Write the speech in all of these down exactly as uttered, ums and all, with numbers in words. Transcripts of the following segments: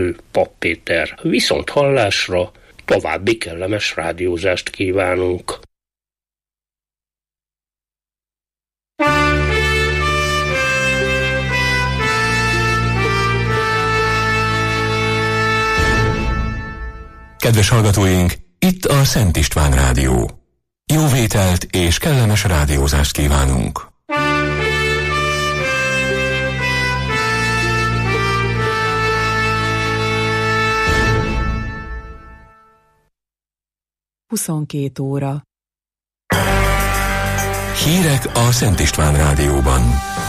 Papp Péter. Viszont hallásra, további kellemes rádiózást kívánunk. Kedves hallgatóink, itt a Szent István Rádió. Jó vételt és kellemes rádiózást kívánunk! huszonkét óra. Hírek a Szent István Rádióban.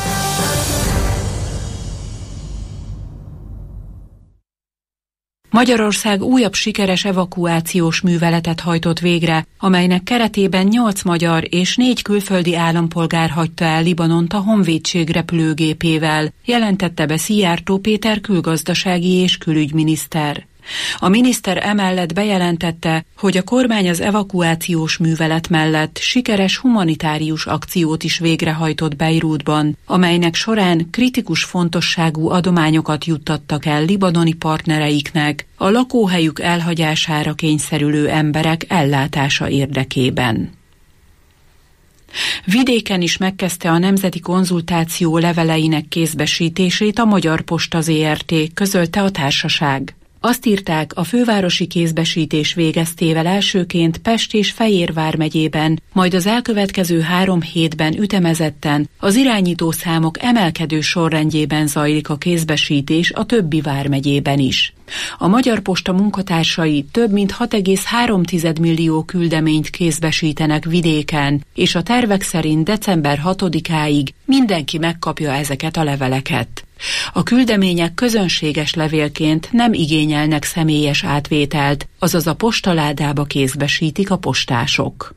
Magyarország újabb sikeres evakuációs műveletet hajtott végre, amelynek keretében nyolc magyar és négy külföldi állampolgár hagyta el Libanont a honvédség repülőgépével, jelentette be Szijjártó Péter külgazdasági és külügyminiszter. A miniszter emellett bejelentette, hogy a kormány az evakuációs művelet mellett sikeres humanitárius akciót is végrehajtott Beirutban, amelynek során kritikus fontosságú adományokat juttattak el libanoni partnereiknek a lakóhelyük elhagyására kényszerülő emberek ellátása érdekében. Vidéken is megkezdte a nemzeti konzultáció leveleinek kézbesítését a Magyar Posta zé er té, közölte a társaság. Azt írták, a fővárosi kézbesítés végeztével elsőként Pest és Fejér vármegyében, majd az elkövetkező három hétben ütemezetten az irányítószámok emelkedő sorrendjében zajlik a kézbesítés a többi vármegyében is. A Magyar Posta munkatársai több mint hat egész három millió küldeményt kézbesítenek vidéken, és a tervek szerint december hatodikáig mindenki megkapja ezeket a leveleket. A küldemények közönséges levélként nem igényelnek személyes átvételt, azaz a postaládába kézbesítik a postások.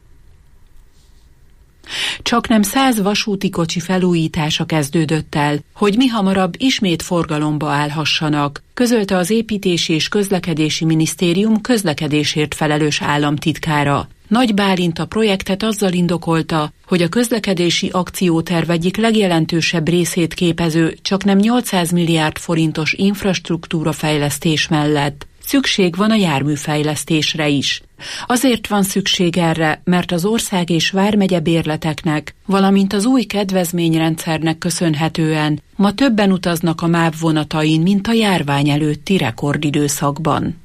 Csaknem száz vasúti kocsi felújítása kezdődött el, hogy mihamarabb ismét forgalomba állhassanak, közölte az Építési és Közlekedési Minisztérium közlekedésért felelős államtitkára. Nagy Bálint a projektet azzal indokolta, hogy a közlekedési akcióterv egyik legjelentősebb részét képező csaknem nyolcszáz milliárd forintos infrastruktúra fejlesztés mellett szükség van a járműfejlesztésre is. Azért van szükség erre, mert az ország és vármegye bérleteknek, valamint az új kedvezményrendszernek köszönhetően ma többen utaznak a MÁV vonatain, mint a járvány előtti rekordidőszakban.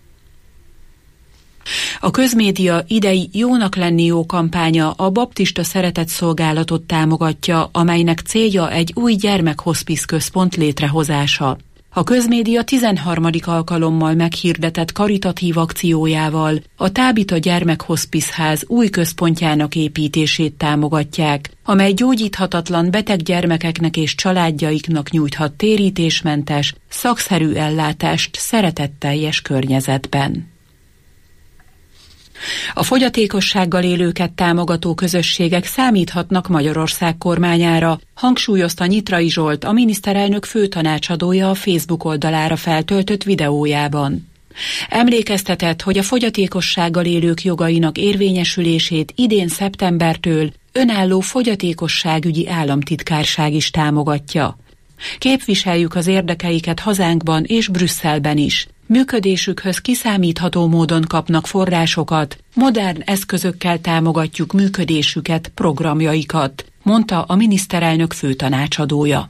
A közmédia idei Jónak lenni jó kampánya a baptista szeretetszolgálatot támogatja, amelynek célja egy új gyermekhoszpisz központ létrehozása. A közmédia tizenharmadik alkalommal meghirdetett karitatív akciójával a Tábita gyermekhoszpiszház új központjának építését támogatják, amely gyógyíthatatlan beteg gyermekeknek és családjaiknak nyújthat térítésmentes, szakszerű ellátást szeretetteljes környezetben. A fogyatékossággal élőket támogató közösségek számíthatnak Magyarország kormányára, hangsúlyozta Nyitrai Zsolt, a miniszterelnök főtanácsadója a Facebook oldalára feltöltött videójában. Emlékeztetett, hogy a fogyatékossággal élők jogainak érvényesülését idén szeptembertől önálló fogyatékosságügyi államtitkárság is támogatja. Képviseljük az érdekeiket hazánkban és Brüsszelben is. Működésükhöz kiszámítható módon kapnak forrásokat, modern eszközökkel támogatjuk működésüket, programjaikat, mondta a miniszterelnök főtanácsadója.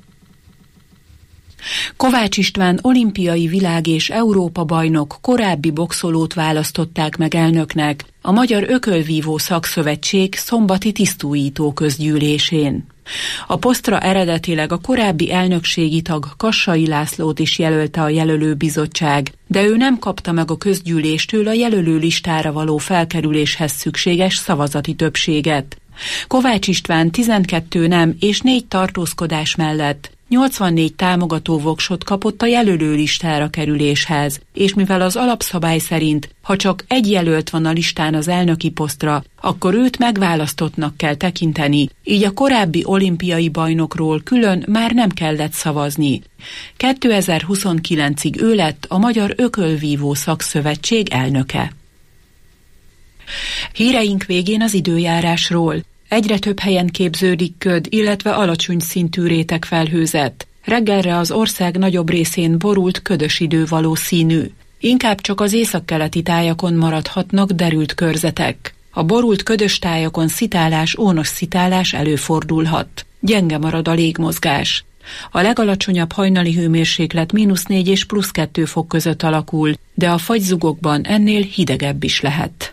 Kovács István olimpiai világ- és Európa-bajnok korábbi boxolót választották meg elnöknek a Magyar Ökölvívó Szakszövetség szombati tisztújító közgyűlésén. A posztra eredetileg a korábbi elnökségi tag Kassai Lászlót is jelölte a jelölőbizottság, de ő nem kapta meg a közgyűléstől a jelölő listára való felkerüléshez szükséges szavazati többséget. Kovács István tizenkettő nem és négy tartózkodás mellett nyolcvannégy támogató voksot kapott a jelölő listára kerüléshez, és mivel az alapszabály szerint, ha csak egy jelölt van a listán az elnöki posztra, akkor őt megválasztottnak kell tekinteni, így a korábbi olimpiai bajnokról külön már nem kellett szavazni. kétezer-huszonkilencig ő lett a Magyar Ökölvívó Szakszövetség elnöke. Híreink végén az időjárásról. Egyre több helyen képződik köd, illetve alacsony szintű rétegfelhőzet. Reggelre az ország nagyobb részén borult, ködös idő valószínű. Inkább csak az északkeleti tájakon maradhatnak derült körzetek. A borult ködös tájakon szitálás, ónos szitálás előfordulhat. Gyenge marad a légmozgás. A legalacsonyabb hajnali hőmérséklet mínusz négy és plusz kettő fok között alakul, de a fagyzugokban ennél hidegebb is lehet.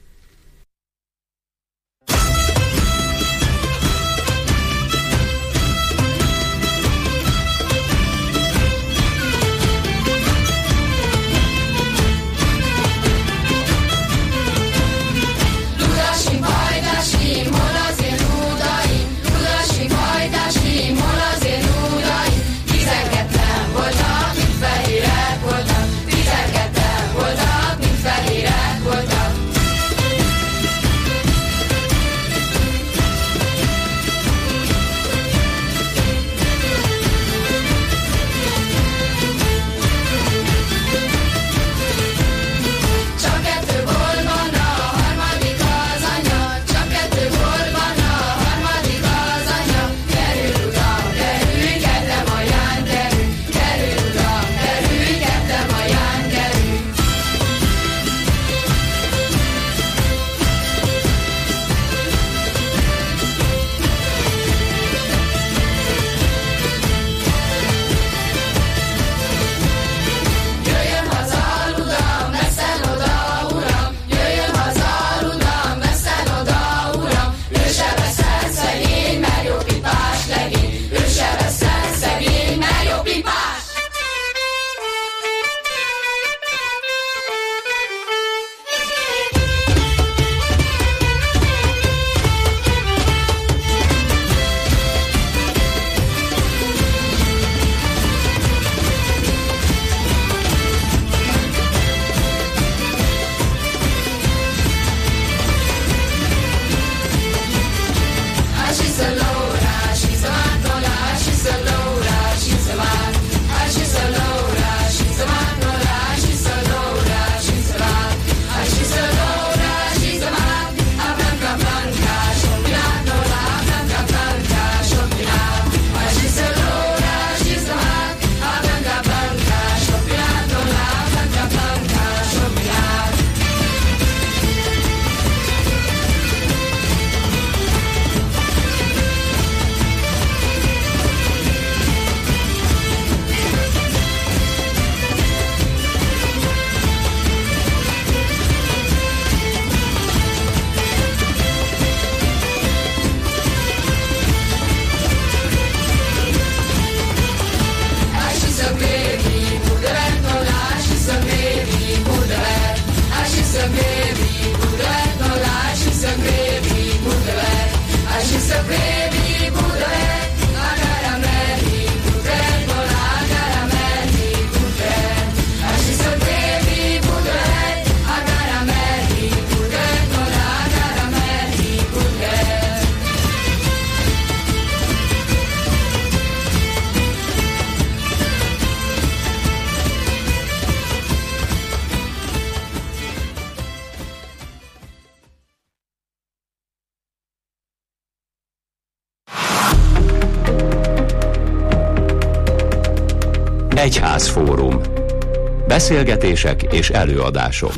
Egyházfórum. Beszélgetések és előadások.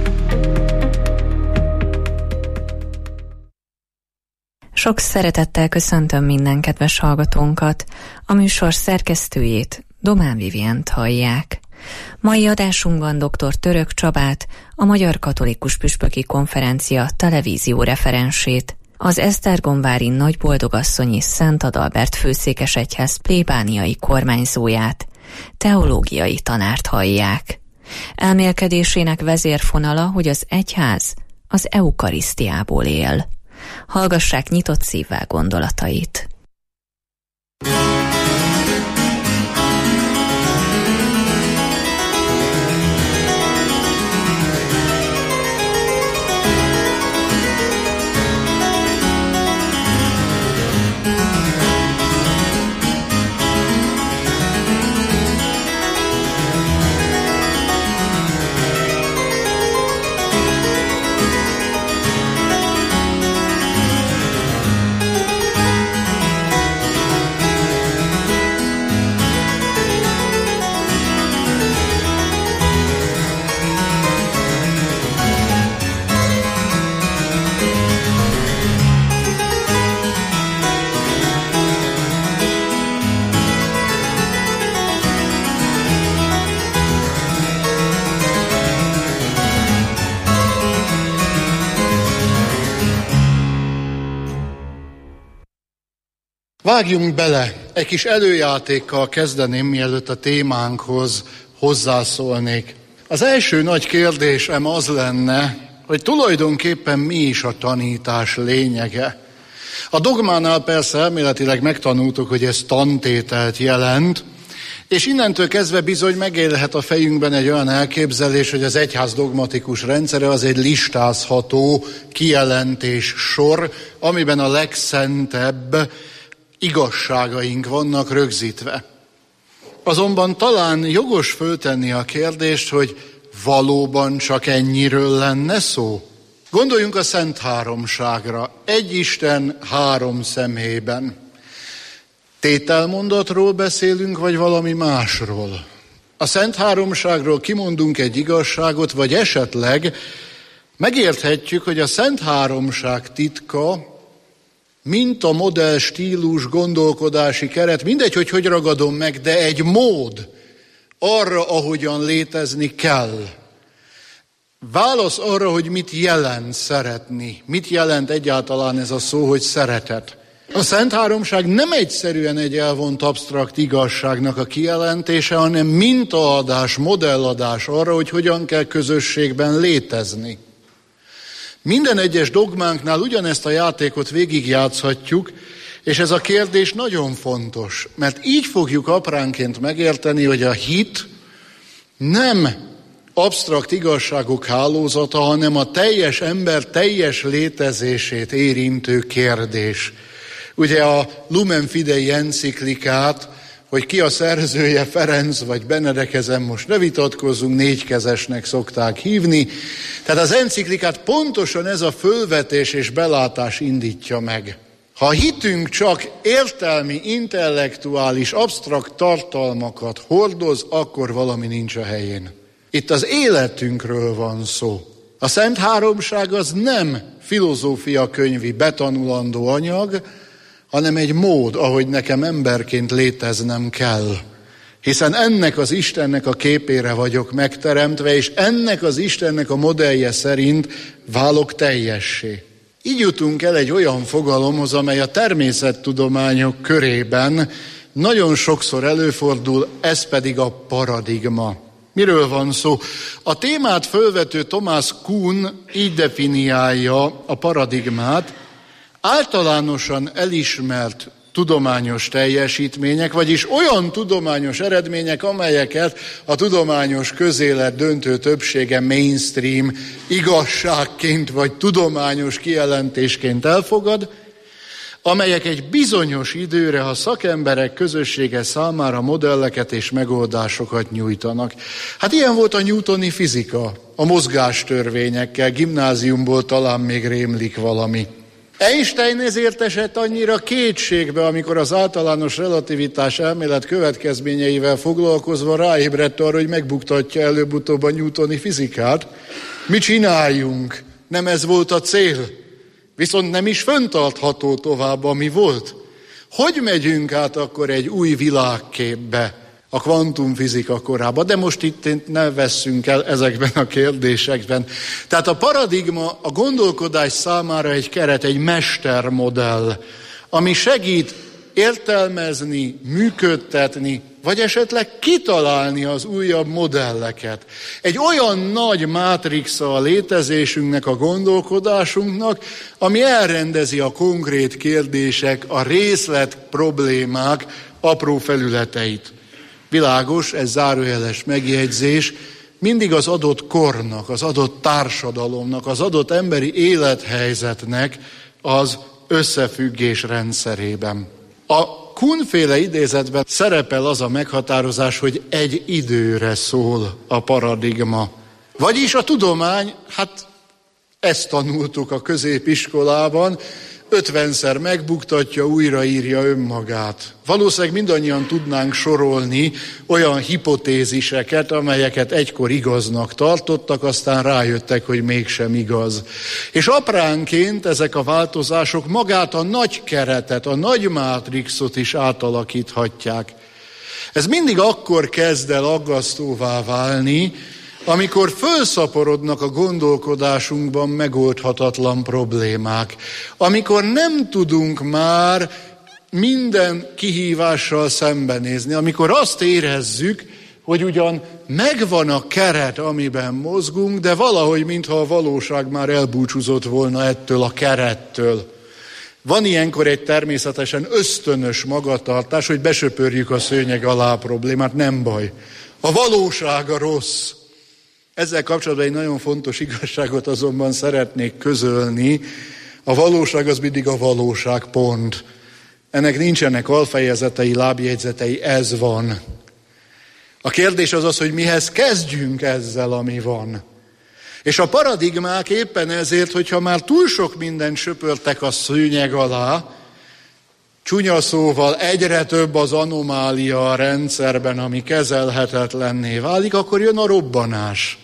Sok szeretettel köszöntöm minden kedves hallgatónkat. A műsor szerkesztőjét, Domán Vivient hallják. Mai adásunkban dr. Török Csabát, a Magyar Katolikus Püspöki Konferencia televízió referensét, az Esztergomvári Nagyboldogasszonyi Szent Adalbert főszékesegyház plébániai kormányzóját, teológiai tanárt hallják. Elmélkedésének vezérfonala, hogy az egyház az eukarisztiából él. Hallgassák nyitott szívvel gondolatait. Vágjunk bele, egy kis előjátékkal kezdeném, mielőtt a témánkhoz hozzászólnék. Az első nagy kérdésem az lenne, hogy tulajdonképpen mi is a tanítás lényege. A dogmánál persze elméletileg megtanultuk, hogy ez tantételt jelent, és innentől kezdve bizony megélhet a fejünkben egy olyan elképzelés, hogy az egyház dogmatikus rendszere az egy listázható kijelentés sor, amiben a legszentebb igazságaink vannak rögzítve. Azonban talán jogos föltenni a kérdést, hogy valóban csak ennyiről lenne szó? Gondoljunk a Szent Háromságra, egy Isten három személyben. Tételmondatról beszélünk, vagy valami másról? A Szent Háromságról kimondunk egy igazságot, vagy esetleg megérthetjük, hogy a Szent Háromság titka, mint a modell, stílus, gondolkodási keret, mindegy, hogy hogy ragadom meg, de egy mód arra, ahogyan létezni kell. Válasz arra, hogy mit jelent szeretni, mit jelent egyáltalán ez a szó, hogy szeretet. A Szent Háromság nem egyszerűen egy elvont absztrakt igazságnak a kijelentése, hanem mintaadás, modelladás arra, hogy hogyan kell közösségben létezni. Minden egyes dogmánknál ugyanezt a játékot végigjátszhatjuk, és ez a kérdés nagyon fontos, mert így fogjuk apránként megérteni, hogy a hit nem absztrakt igazságok hálózata, hanem a teljes ember teljes létezését érintő kérdés. Ugye a Lumen Fidei enciklikát, hogy ki a szerzője, Ferenc vagy Benedek, ezen most ne vitatkozzunk, négykezesnek szokták hívni. Tehát az enciklikát pontosan ez a fölvetés és belátás indítja meg. Ha a hitünk csak értelmi, intellektuális, absztrakt tartalmakat hordoz, akkor valami nincs a helyén. Itt az életünkről van szó. A Szent Háromság az nem filozófia könyvi betanulandó anyag, hanem egy mód, ahogy nekem emberként léteznem kell. Hiszen ennek az Istennek a képére vagyok megteremtve, és ennek az Istennek a modellje szerint válok teljessé. Így jutunk el egy olyan fogalomhoz, amely a természettudományok körében nagyon sokszor előfordul, ez pedig a paradigma. Miről van szó? A témát fölvető Thomas Kuhn így definiálja a paradigmát: általánosan elismert tudományos teljesítmények, vagyis olyan tudományos eredmények, amelyeket a tudományos közélet döntő többsége mainstream igazságként vagy tudományos kijelentésként elfogad, amelyek egy bizonyos időre a szakemberek közössége számára modelleket és megoldásokat nyújtanak. Hát ilyen volt a newtoni fizika, a mozgástörvényekkel, gimnáziumból talán még rémlik valami. Einstein ezért esett annyira kétségbe, amikor az általános relativitás elmélet következményeivel foglalkozva ráébredt arra, hogy megbuktatja előbb-utóbb a newtoni fizikát. Mit csináljunk? Nem ez volt a cél. Viszont nem is fenntartható tovább, ami volt. Hogy megyünk át akkor egy új világképbe, a kvantumfizika korába? De most itt ne vesszünk el ezekben a kérdésekben. Tehát a paradigma a gondolkodás számára egy keret, egy mestermodell, ami segít értelmezni, működtetni, vagy esetleg kitalálni az újabb modelleket. Egy olyan nagy mátrixa a létezésünknek, a gondolkodásunknak, ami elrendezi a konkrét kérdések, a részlet problémák apró felületeit. Világos, ez zárójeles megjegyzés, mindig az adott kornak, az adott társadalomnak, az adott emberi élethelyzetnek az összefüggés rendszerében. A Kuhn-féle idézetben szerepel az a meghatározás, hogy egy időre szól a paradigma. Vagyis a tudomány, hát ezt tanultuk a középiskolában, ötvenszer megbuktatja, újraírja önmagát. Valószínűleg mindannyian tudnánk sorolni olyan hipotéziseket, amelyeket egykor igaznak tartottak, aztán rájöttek, hogy mégsem igaz. És apránként ezek a változások magát a nagy keretet, a nagy mátrixot is átalakíthatják. Ez mindig akkor kezd el aggasztóvá válni, amikor fölszaporodnak a gondolkodásunkban megoldhatatlan problémák, amikor nem tudunk már minden kihívással szembenézni, amikor azt érezzük, hogy ugyan megvan a keret, amiben mozgunk, de valahogy, mintha a valóság már elbúcsúzott volna ettől a kerettől. Van ilyenkor egy természetesen ösztönös magatartás, hogy besöpörjük a szőnyeg alá a problémát, nem baj. A valóság a rossz. Ezzel kapcsolatban egy nagyon fontos igazságot azonban szeretnék közölni. A valóság az mindig a valóság, pont. Ennek nincsenek alfejezetei, lábjegyzetei, ez van. A kérdés az az, hogy mihez kezdjünk ezzel, ami van. És a paradigmák éppen ezért, hogyha már túl sok mindent söpörtek a szőnyeg alá, csúnya szóval egyre több az anomália a rendszerben, ami kezelhetetlenné válik, akkor jön a robbanás.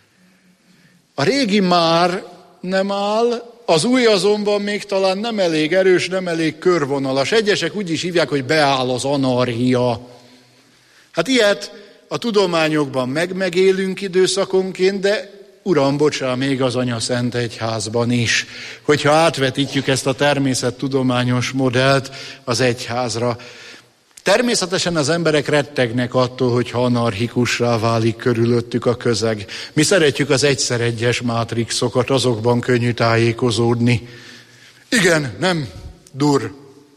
A régi már nem áll, az új azonban még talán nem elég erős, nem elég körvonalas. Egyesek úgy is hívják, hogy beáll az anarchia. Hát ilyet a tudományokban meg-megélünk időszakonként, de Uram, bocsá, még az Anyaszent Egyházban is, hogyha átvetítjük ezt a természettudományos modellt az egyházra. Természetesen az emberek rettegnek attól, hogyha anarchikussá válik körülöttük a közeg. Mi szeretjük az egyszer egyes mátrixokat, azokban könnyű tájékozódni. Igen, nem, dur.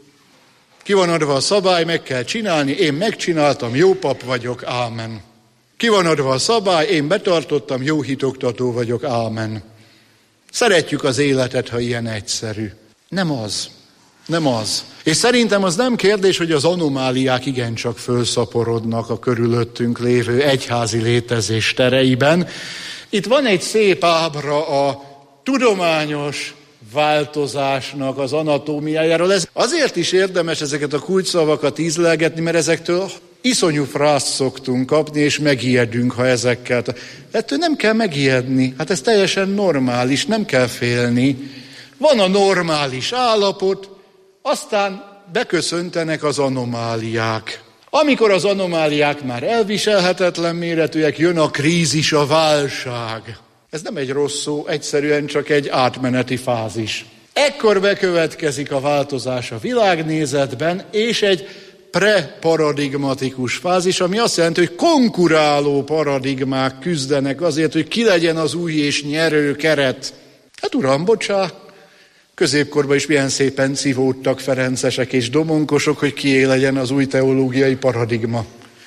Ki van adva a szabály, meg kell csinálni, én megcsináltam, jó pap vagyok, ámen. Ki van adva a szabály, én betartottam, jó hitoktató vagyok, ámen. Szeretjük az életet, ha ilyen egyszerű. Nem az. Nem az. És szerintem az nem kérdés, hogy az anomáliák igencsak fölszaporodnak a körülöttünk lévő egyházi létezés tereiben. Itt van egy szép ábra a tudományos változásnak az anatómiájáról. Ez azért is érdemes ezeket a kulcsszavakat ízlelgetni, mert ezektől iszonyú frászt szoktunk kapni, és megijedünk, ha ezekkel. Ettől nem kell megijedni. Hát ez teljesen normális, nem kell félni. Van a normális állapot, aztán beköszöntenek az anomáliák. Amikor az anomáliák már elviselhetetlen méretűek, jön a krízis, a válság. Ez nem egy rossz szó, egyszerűen csak egy átmeneti fázis. Ekkor bekövetkezik a változás a világnézetben, és egy preparadigmatikus fázis, ami azt jelenti, hogy konkuráló paradigmák küzdenek azért, hogy ki legyen az új és nyerő keret. Hát uram, bocsá, középkorban is milyen szépen szívódtak ferencesek és domonkosok, hogy kié legyen az új teológiai paradigma.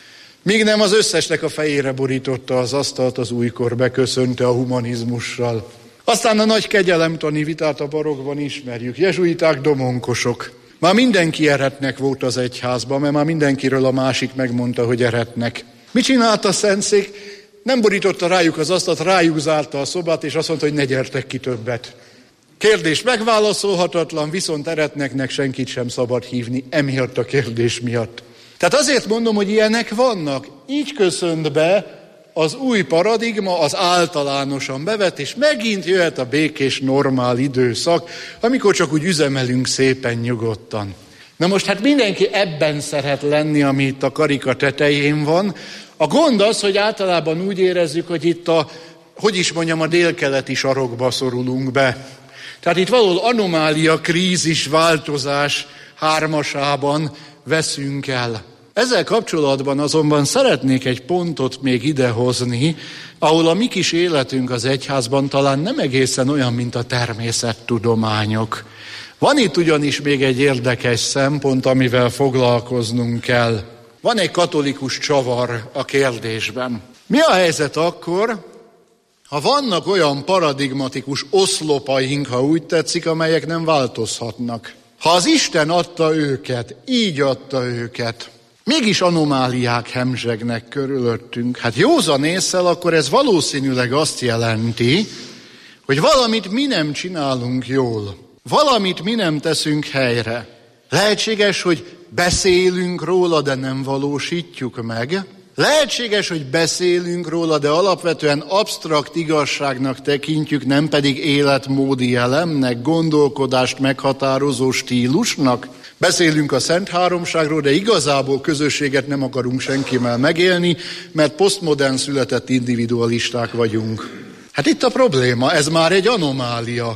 Míg nem az összesnek a fejére borította az asztalt, az újkor beköszönte a humanizmussal. Aztán a nagy kegyelemtani vitát a barokban ismerjük. Jezsuiták, domonkosok. Már mindenki eretnek volt az egyházban, mert már mindenkiről a másik megmondta, hogy eretnek. Mit csinált a Szentszék? Nem borította rájuk az asztalt, rájuk zárta a szobát, és azt mondta, hogy ne gyertek ki többet. Kérdés megválaszolhatatlan, viszont eretneknek senkit sem szabad hívni, emiatt a kérdés miatt. Tehát azért mondom, hogy ilyenek vannak. Így köszönt be az új paradigma, az általánosan bevett, és megint jöhet a békés, normál időszak, amikor csak úgy üzemelünk szépen nyugodtan. Na most hát mindenki ebben szeret lenni, ami itt a karika tetején van. A gond az, hogy általában úgy érezzük, hogy itt a, hogy is mondjam, a délkeleti sarokba szorulunk be. Tehát itt valahol anomália, krízis, változás hármasában veszünk el. Ezzel kapcsolatban azonban szeretnék egy pontot még idehozni, ahol a mi kis életünk az egyházban talán nem egészen olyan, mint a természettudományok. Van itt ugyanis még egy érdekes szempont, amivel foglalkoznunk kell. Van egy katolikus csavar a kérdésben. Mi a helyzet akkor, ha vannak olyan paradigmatikus oszlopaink, ha úgy tetszik, amelyek nem változhatnak? Ha az Isten adta őket, így adta őket, mégis anomáliák hemzsegnek körülöttünk. Hát józan ésszel akkor ez valószínűleg azt jelenti, hogy valamit mi nem csinálunk jól. Valamit mi nem teszünk helyre. Lehetséges, hogy beszélünk róla, de nem valósítjuk meg. Lehetséges, hogy beszélünk róla, de alapvetően absztrakt igazságnak tekintjük, nem pedig életmódi elemnek, gondolkodást meghatározó stílusnak. Beszélünk a Szent Háromságról, de igazából közösséget nem akarunk senkivel megélni, mert posztmodern született individualisták vagyunk. Hát itt a probléma, ez már egy anomália.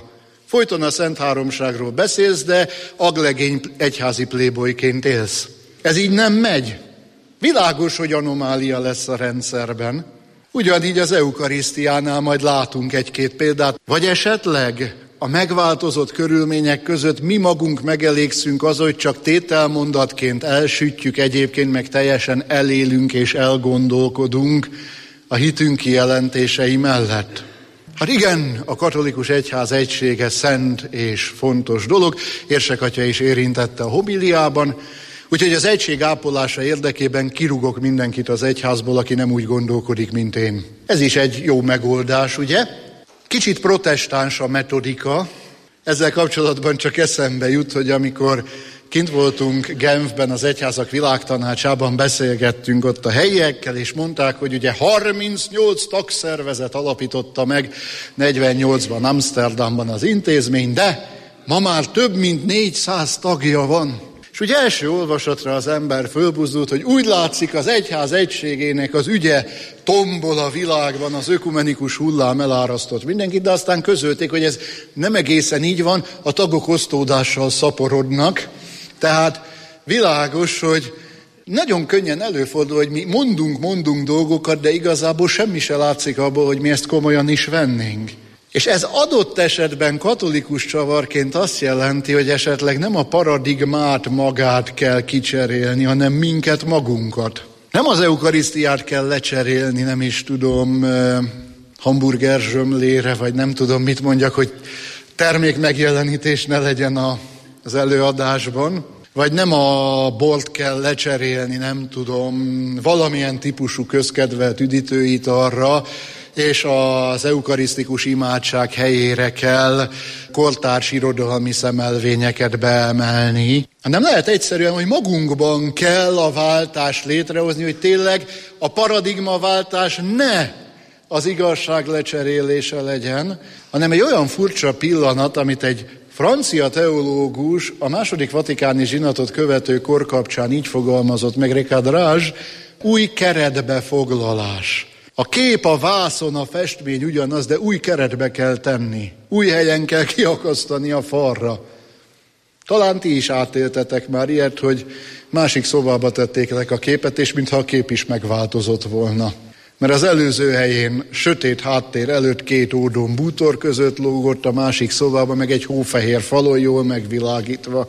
Folyton a Szent Háromságról beszélsz, de aglegény egyházi playboyként élsz. Ez így nem megy. Világos, hogy anomália lesz a rendszerben. Ugyanígy az eukarisztiánál majd látunk egy-két példát. Vagy esetleg a megváltozott körülmények között mi magunk megelégszünk az, hogy csak tételmondatként elsütjük, egyébként meg teljesen elélünk és elgondolkodunk a hitünk kijelentései mellett. Hát igen, a katolikus egyház egysége szent és fontos dolog, Érsek atya is érintette a homiliában, úgyhogy az egység ápolása érdekében kirúgok mindenkit az egyházból, aki nem úgy gondolkodik, mint én. Ez is egy jó megoldás, ugye? Kicsit protestáns a metodika, ezzel kapcsolatban csak eszembe jut, hogy amikor kint voltunk Genfben, az Egyházak Világtanácsában, beszélgettünk ott a helyiekkel, és mondták, hogy ugye harmincnyolc tagszervezet alapította meg negyvennyolcban Amsterdamban az intézmény, de ma már több mint négyszáz tagja van. És ugye első olvasatra az ember fölbuzdult, hogy úgy látszik, az egyház egységének az ügye tombol a világban, az ökumenikus hullám elárasztott mindenkit, de aztán közölték, hogy ez nem egészen így van, a tagok osztódással szaporodnak. Tehát világos, hogy nagyon könnyen előfordul, hogy mi mondunk, mondunk dolgokat, de igazából semmi se látszik abból, hogy mi ezt komolyan is vennénk. És ez adott esetben katolikus csavarként azt jelenti, hogy esetleg nem a paradigmát magát kell kicserélni, hanem minket magunkat. Nem az eukarisztiát kell lecserélni, nem is tudom, hamburger zsömlére, vagy nem tudom mit mondjak, hogy termék megjelenítés ne legyen a, az előadásban, vagy nem a bort kell lecserélni, nem tudom, valamilyen típusú közkedvelt üdítőitalra, és az eukarisztikus imádság helyére kell kortárs irodalmi szemelvényeket beemelni. Nem lehet egyszerűen, hogy magunkban kell a váltást létrehozni, hogy tényleg a paradigmaváltás ne az igazság lecserélése legyen, hanem egy olyan furcsa pillanat, amit egy francia teológus a második vatikáni zsinatot követő kor kapcsán így fogalmazott meg, Ricard Rage, új keretbefoglalás. A kép, a vászon, a festmény ugyanaz, de új keretbe kell tenni. Új helyen kell kiakasztani a falra. Talán ti is átéltetek már ilyet, hogy másik szobába tették le a képet, és mintha a kép is megváltozott volna. Mert az előző helyén sötét háttér előtt két ódon bútor között lógott, a másik szobában meg egy hófehér falon jól megvilágítva.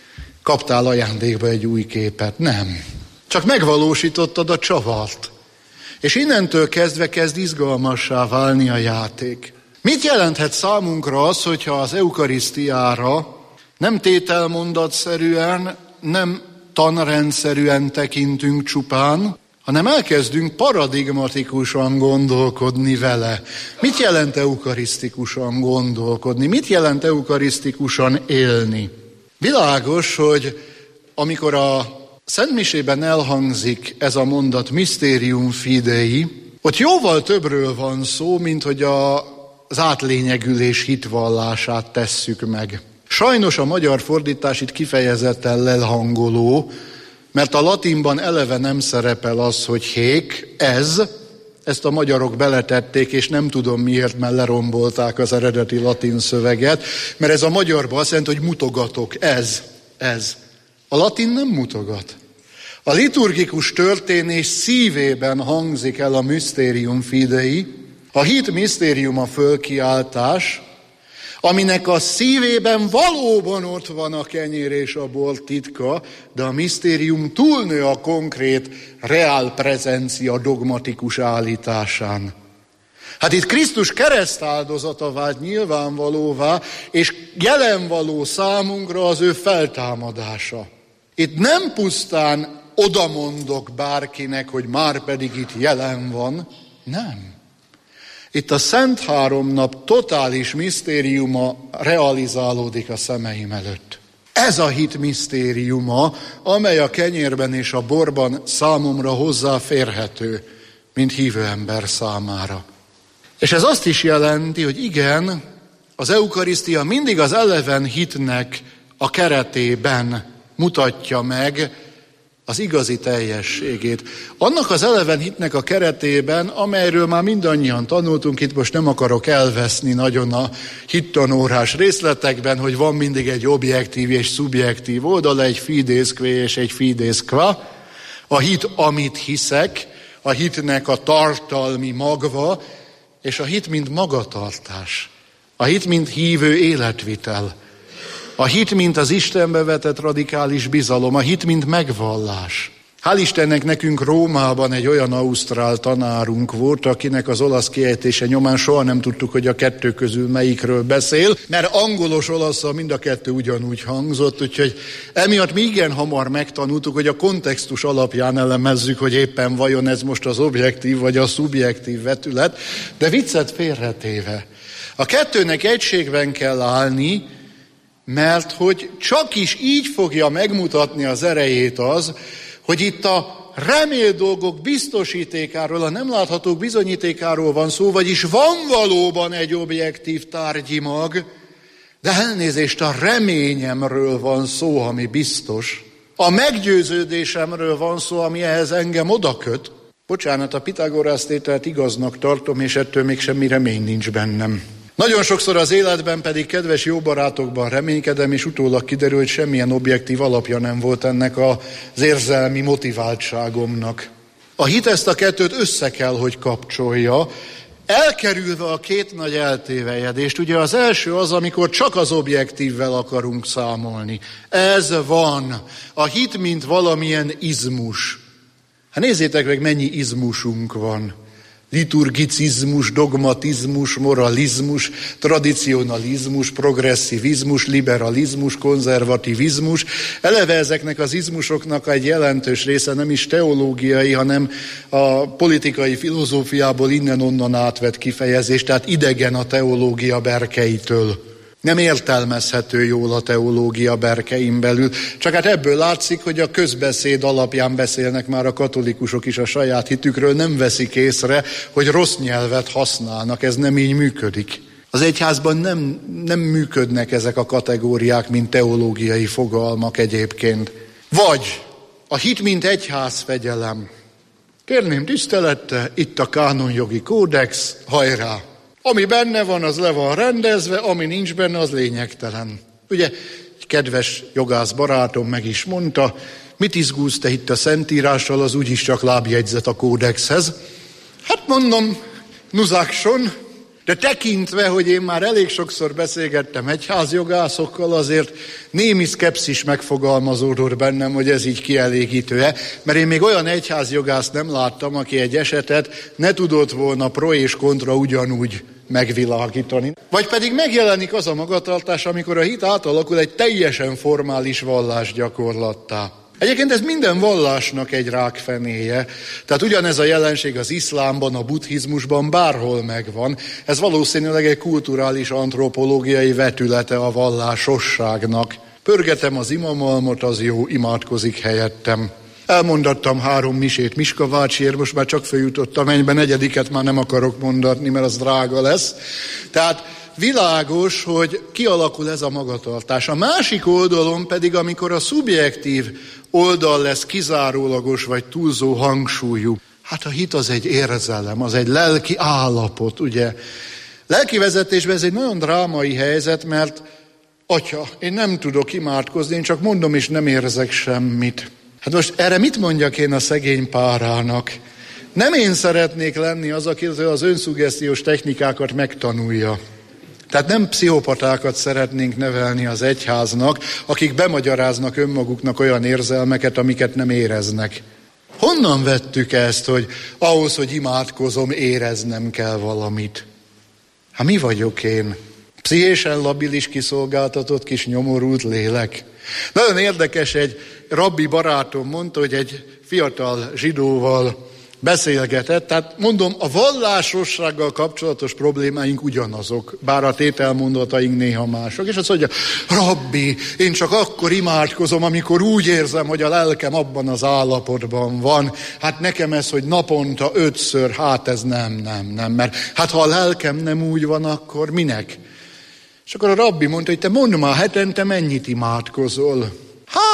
Kaptál ajándékba egy új képet? Nem. Csak megvalósítottad a csavart. És innentől kezdve kezd izgalmassá válni a játék. Mit jelenthet számunkra az, hogyha az eukarisztiára nem tételmondatszerűen, nem tanrendszerűen tekintünk csupán, hanem elkezdünk paradigmatikusan gondolkodni vele. Mit jelent eukarisztikusan gondolkodni? Mit jelent eukarisztikusan élni? Világos, hogy amikor a Szentmisében elhangzik ez a mondat, Mysterium Fidei, ott jóval többről van szó, mint hogy a, az átlényegülés hitvallását tesszük meg. Sajnos a magyar fordítás itt kifejezetten lelhangoló, mert a latinban eleve nem szerepel az, hogy hék, ez, ezt a magyarok beletették, és nem tudom miért, mert lerombolták az eredeti latin szöveget, mert ez a magyarban azt jelenti, hogy mutogatok, ez, ez. A latin nem mutogat. A liturgikus történés szívében hangzik el a Mysterium Fidei, a hit misztériuma fölkiáltás, aminek a szívében valóban ott van a kenyér és a bor titka, de a misztérium túlnő a konkrét reál prezencia dogmatikus állításán. Hát itt Krisztus keresztáldozata vált nyilvánvalóvá, és jelenvaló számunkra az ő feltámadása. Itt nem pusztán odamondok bárkinek, hogy már pedig itt jelen van, nem. Itt a Szent Háromnap totális misztériuma realizálódik a szemeim előtt. Ez a hit misztériuma, amely a kenyérben és a borban számomra hozzáférhető, mint hívő ember számára. És ez azt is jelenti, hogy igen, az eukarisztia mindig az eleven hitnek a keretében mutatja meg az igazi teljességét. Annak az eleven hitnek a keretében, amelyről már mindannyian tanultunk, itt most nem akarok elveszni nagyon a hittanórás részletekben, hogy van mindig egy objektív és szubjektív oldala, egy fides quae és egy fides qua. A hit, amit hiszek, a hitnek a tartalmi magva, és a hit, mint magatartás. A hit, mint hívő életvitel. A hit, mint az Istenbe vetett radikális bizalom. A hit, mint megvallás. Hál' Istennek nekünk Rómában egy olyan ausztrál tanárunk volt, akinek az olasz kiejtése nyomán soha nem tudtuk, hogy a kettő közül melyikről beszél, mert angolos olasszal mind a kettő ugyanúgy hangzott, úgyhogy emiatt mi igen hamar megtanultuk, hogy a kontextus alapján elemezzük, hogy éppen vajon ez most az objektív vagy a szubjektív vetület, de viccet félretéve. A kettőnek egységben kell állni, mert hogy csak is így fogja megmutatni az erejét az, hogy itt a remélt dolgok biztosítékáról, a nem láthatók bizonyítékáról van szó, vagyis van valóban egy objektív tárgyi mag, de elnézést, a reményemről van szó, ami biztos. A meggyőződésemről van szó, ami ehhez engem odaköt. Bocsánat, a Pitagorasz tételt igaznak tartom, és ettől még semmi remény nincs bennem. Nagyon sokszor az életben pedig kedves jó barátokban reménykedem, és utólag kiderül, hogy semmilyen objektív alapja nem volt ennek az érzelmi motiváltságomnak. A hit ezt a kettőt össze kell, hogy kapcsolja, elkerülve a két nagy eltévejedést. Ugye az első az, amikor csak az objektívvel akarunk számolni. Ez van. A hit, mint valamilyen izmus. Hát nézzétek meg, mennyi izmusunk van. Liturgicizmus, dogmatizmus, moralizmus, tradicionalizmus, progresszivizmus, liberalizmus, konzervativizmus. Eleve ezeknek az izmusoknak egy jelentős része nem is teológiai, hanem a politikai filozófiából innen-onnan átvett kifejezés, tehát idegen a teológia berkeitől. Nem értelmezhető jól a teológia berkein belül, csak hát ebből látszik, hogy a közbeszéd alapján beszélnek már a katolikusok is a saját hitükről, nem veszik észre, hogy rossz nyelvet használnak, ez nem így működik. Az egyházban nem, nem működnek ezek a kategóriák, mint teológiai fogalmak egyébként. Vagy a hit, mint egyházfegyelem. Kérném tisztelettel, itt a kánonjogi kódex, hajrá! Ami benne van, az le van rendezve, ami nincs benne, az lényegtelen. Ugye, egy kedves jogász barátom meg is mondta, mit izgulsz te itt a Szentírással, az úgyis csak lábjegyzet a kódexhez. Hát mondom, nuzákson, de tekintve, hogy én már elég sokszor beszélgettem egyházjogászokkal, azért némi szkepszis megfogalmazódott bennem, hogy ez így kielégítő-e, mert én még olyan egyházjogászt nem láttam, aki egy esetet ne tudott volna pro és kontra ugyanúgy megvilágítani. Vagy pedig megjelenik az a magatartás, amikor a hit átalakul egy teljesen formális vallásgyakorlattá. Egyébként ez minden vallásnak egy rákfenéje. Tehát ugyanez a jelenség az iszlámban, a buddhizmusban bárhol megvan. Ez valószínűleg egy kulturális antropológiai vetülete a vallásosságnak. Pörgetem az imamalmot, az jó, imádkozik helyettem. Elmondattam három misét Miska bácsiért, most már csak följutottam mennybe, negyediket már nem akarok mondatni, mert az drága lesz. Tehát világos, hogy kialakul ez a magatartás. A másik oldalon pedig, amikor a szubjektív oldal lesz kizárólagos vagy túlzó hangsúlyú. Hát a hit az egy érzelem, az egy lelki állapot, ugye? Lelki vezetésben ez egy nagyon drámai helyzet, mert atya, én nem tudok imádkozni, én csak mondom és nem érzek semmit. Hát most erre mit mondjak én a szegény párának? Nem én szeretnék lenni az, aki az önszuggesztiós technikákat megtanulja. Tehát nem pszichopatákat szeretnénk nevelni az egyháznak, akik bemagyaráznak önmaguknak olyan érzelmeket, amiket nem éreznek. Honnan vettük ezt, hogy ahhoz, hogy imádkozom, éreznem kell valamit? Hát mi vagyok én? Pszichésen labilis, kiszolgáltatott kis nyomorult lélek. Nagyon érdekes, egy rabbi barátom mondta, hogy egy fiatal zsidóval beszélgetett, tehát mondom, a vallásossággal kapcsolatos problémáink ugyanazok, bár a tételmondataink néha mások, és azt mondja, rabbi, én csak akkor imádkozom, amikor úgy érzem, hogy a lelkem abban az állapotban van, hát nekem ez, hogy naponta ötször, hát ez nem, nem, nem, mert hát ha a lelkem nem úgy van, akkor minek? És akkor a rabbi mondta, hogy te mondd már, hetente mennyit imádkozol?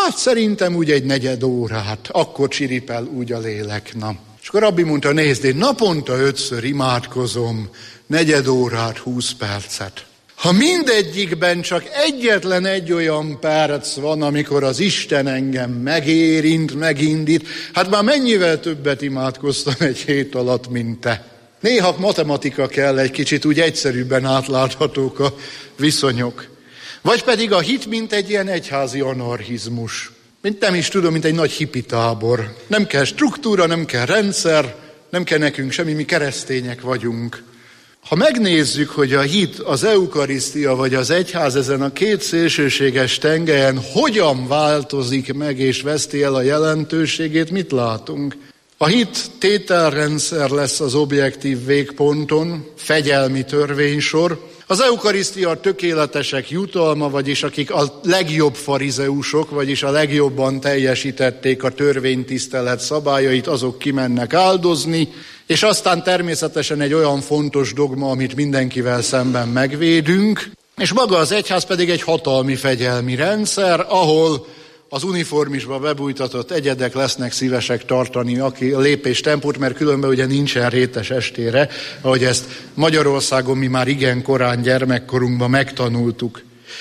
Hát szerintem úgy egy negyed órát, akkor csiripel úgy a lélek, na. És akkor rabbi mondta, nézd, én naponta ötször imádkozom, negyed órát, húsz percet. Ha mindegyikben csak egyetlen egy olyan perc van, amikor az Isten engem megérint, megindít, hát már mennyivel többet imádkoztam egy hét alatt, mint te. Néha matematika kell, egy kicsit úgy egyszerűbben átláthatók a viszonyok. Vagy pedig a hit, mint egy ilyen egyházi anarchizmus. Mint nem is tudom, mint egy nagy hippitábor. Nem kell struktúra, nem kell rendszer, nem kell nekünk semmi, mi keresztények vagyunk. Ha megnézzük, hogy a hit, az eukarisztia vagy az egyház ezen a két szélsőséges tengelyen hogyan változik meg és veszti el a jelentőségét, mit látunk? A hit tételrendszer lesz az objektív végponton, fegyelmi törvénysor. Az eukarisztia a tökéletesek jutalma, vagyis akik a legjobb farizeusok, vagyis a legjobban teljesítették a törvénytisztelet szabályait, azok kimennek áldozni, és aztán természetesen egy olyan fontos dogma, amit mindenkivel szemben megvédünk, és maga az egyház pedig egy hatalmi fegyelmi rendszer, ahol az uniformisba bebújtatott egyedek lesznek szívesek tartani a lépéstempót, mert különben ugye nincsen rétes estére, ahogy ezt Magyarországon mi már igen korán gyermekkorunkban megtanultuk.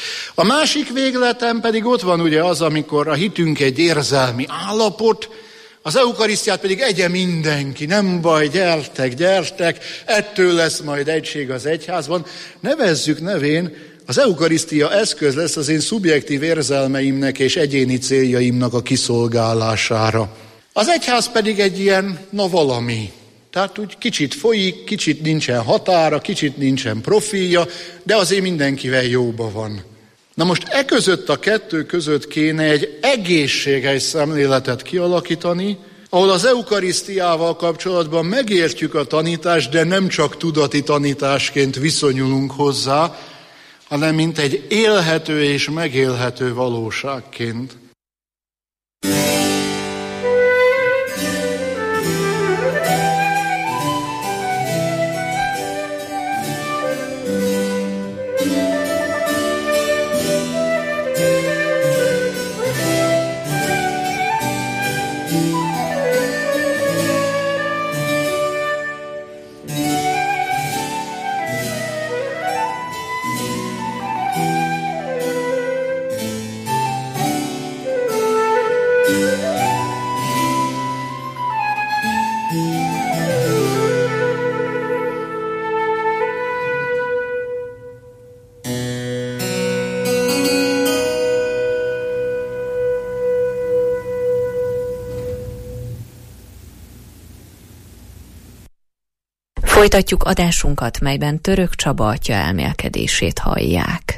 A másik végletem pedig ott van ugye az, amikor a hitünk egy érzelmi állapot, az eukarisztiát pedig egye mindenki, nem baj, gyertek, gyertek, ettől lesz majd egység az egyházban. Nevezzük nevén, az eukarisztia eszköz lesz az én szubjektív érzelmeimnek és egyéni céljaimnak a kiszolgálására. Az egyház pedig egy ilyen, na valami. Tehát úgy kicsit folyik, kicsit nincsen határa, kicsit nincsen profilja, de azért mindenkivel jóba van. Na most e között a kettő között kéne egy egészséges szemléletet kialakítani, ahol az eukarisztiával kapcsolatban megértjük a tanítást, de nem csak tudati tanításként viszonyulunk hozzá, hanem mint egy élhető és megélhető valóságként. Folytatjuk adásunkat, melyben Török Csaba atya elmélkedését hallják.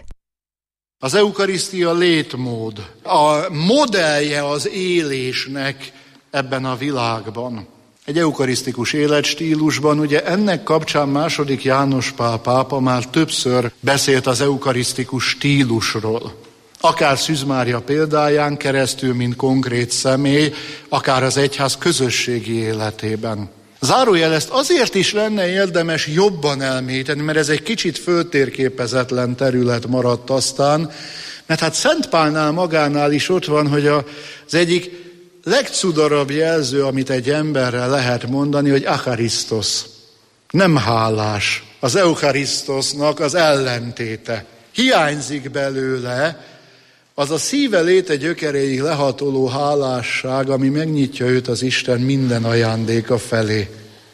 Az eukarisztia létmód, a modellje az élésnek ebben a világban. Egy eukarisztikus életstílusban, ugye ennek kapcsán második János Pál pápa már többször beszélt az eukarisztikus stílusról. Akár Szűz Mária példáján keresztül, mint konkrét személy, akár az egyház közösségi életében. Zárójel, ezt azért is lenne érdemes jobban elmélyíteni, mert ez egy kicsit föltérképezetlen terület maradt aztán, mert hát Szent Pálnál magánál is ott van, hogy az egyik legcudarabb jelző, amit egy emberre lehet mondani, hogy acharisztos, nem hálás. Az eucharisztosnak az ellentéte. Hiányzik belőle az a szíve léte gyökeréig lehatoló hálásság, ami megnyitja őt az Isten minden ajándéka felé.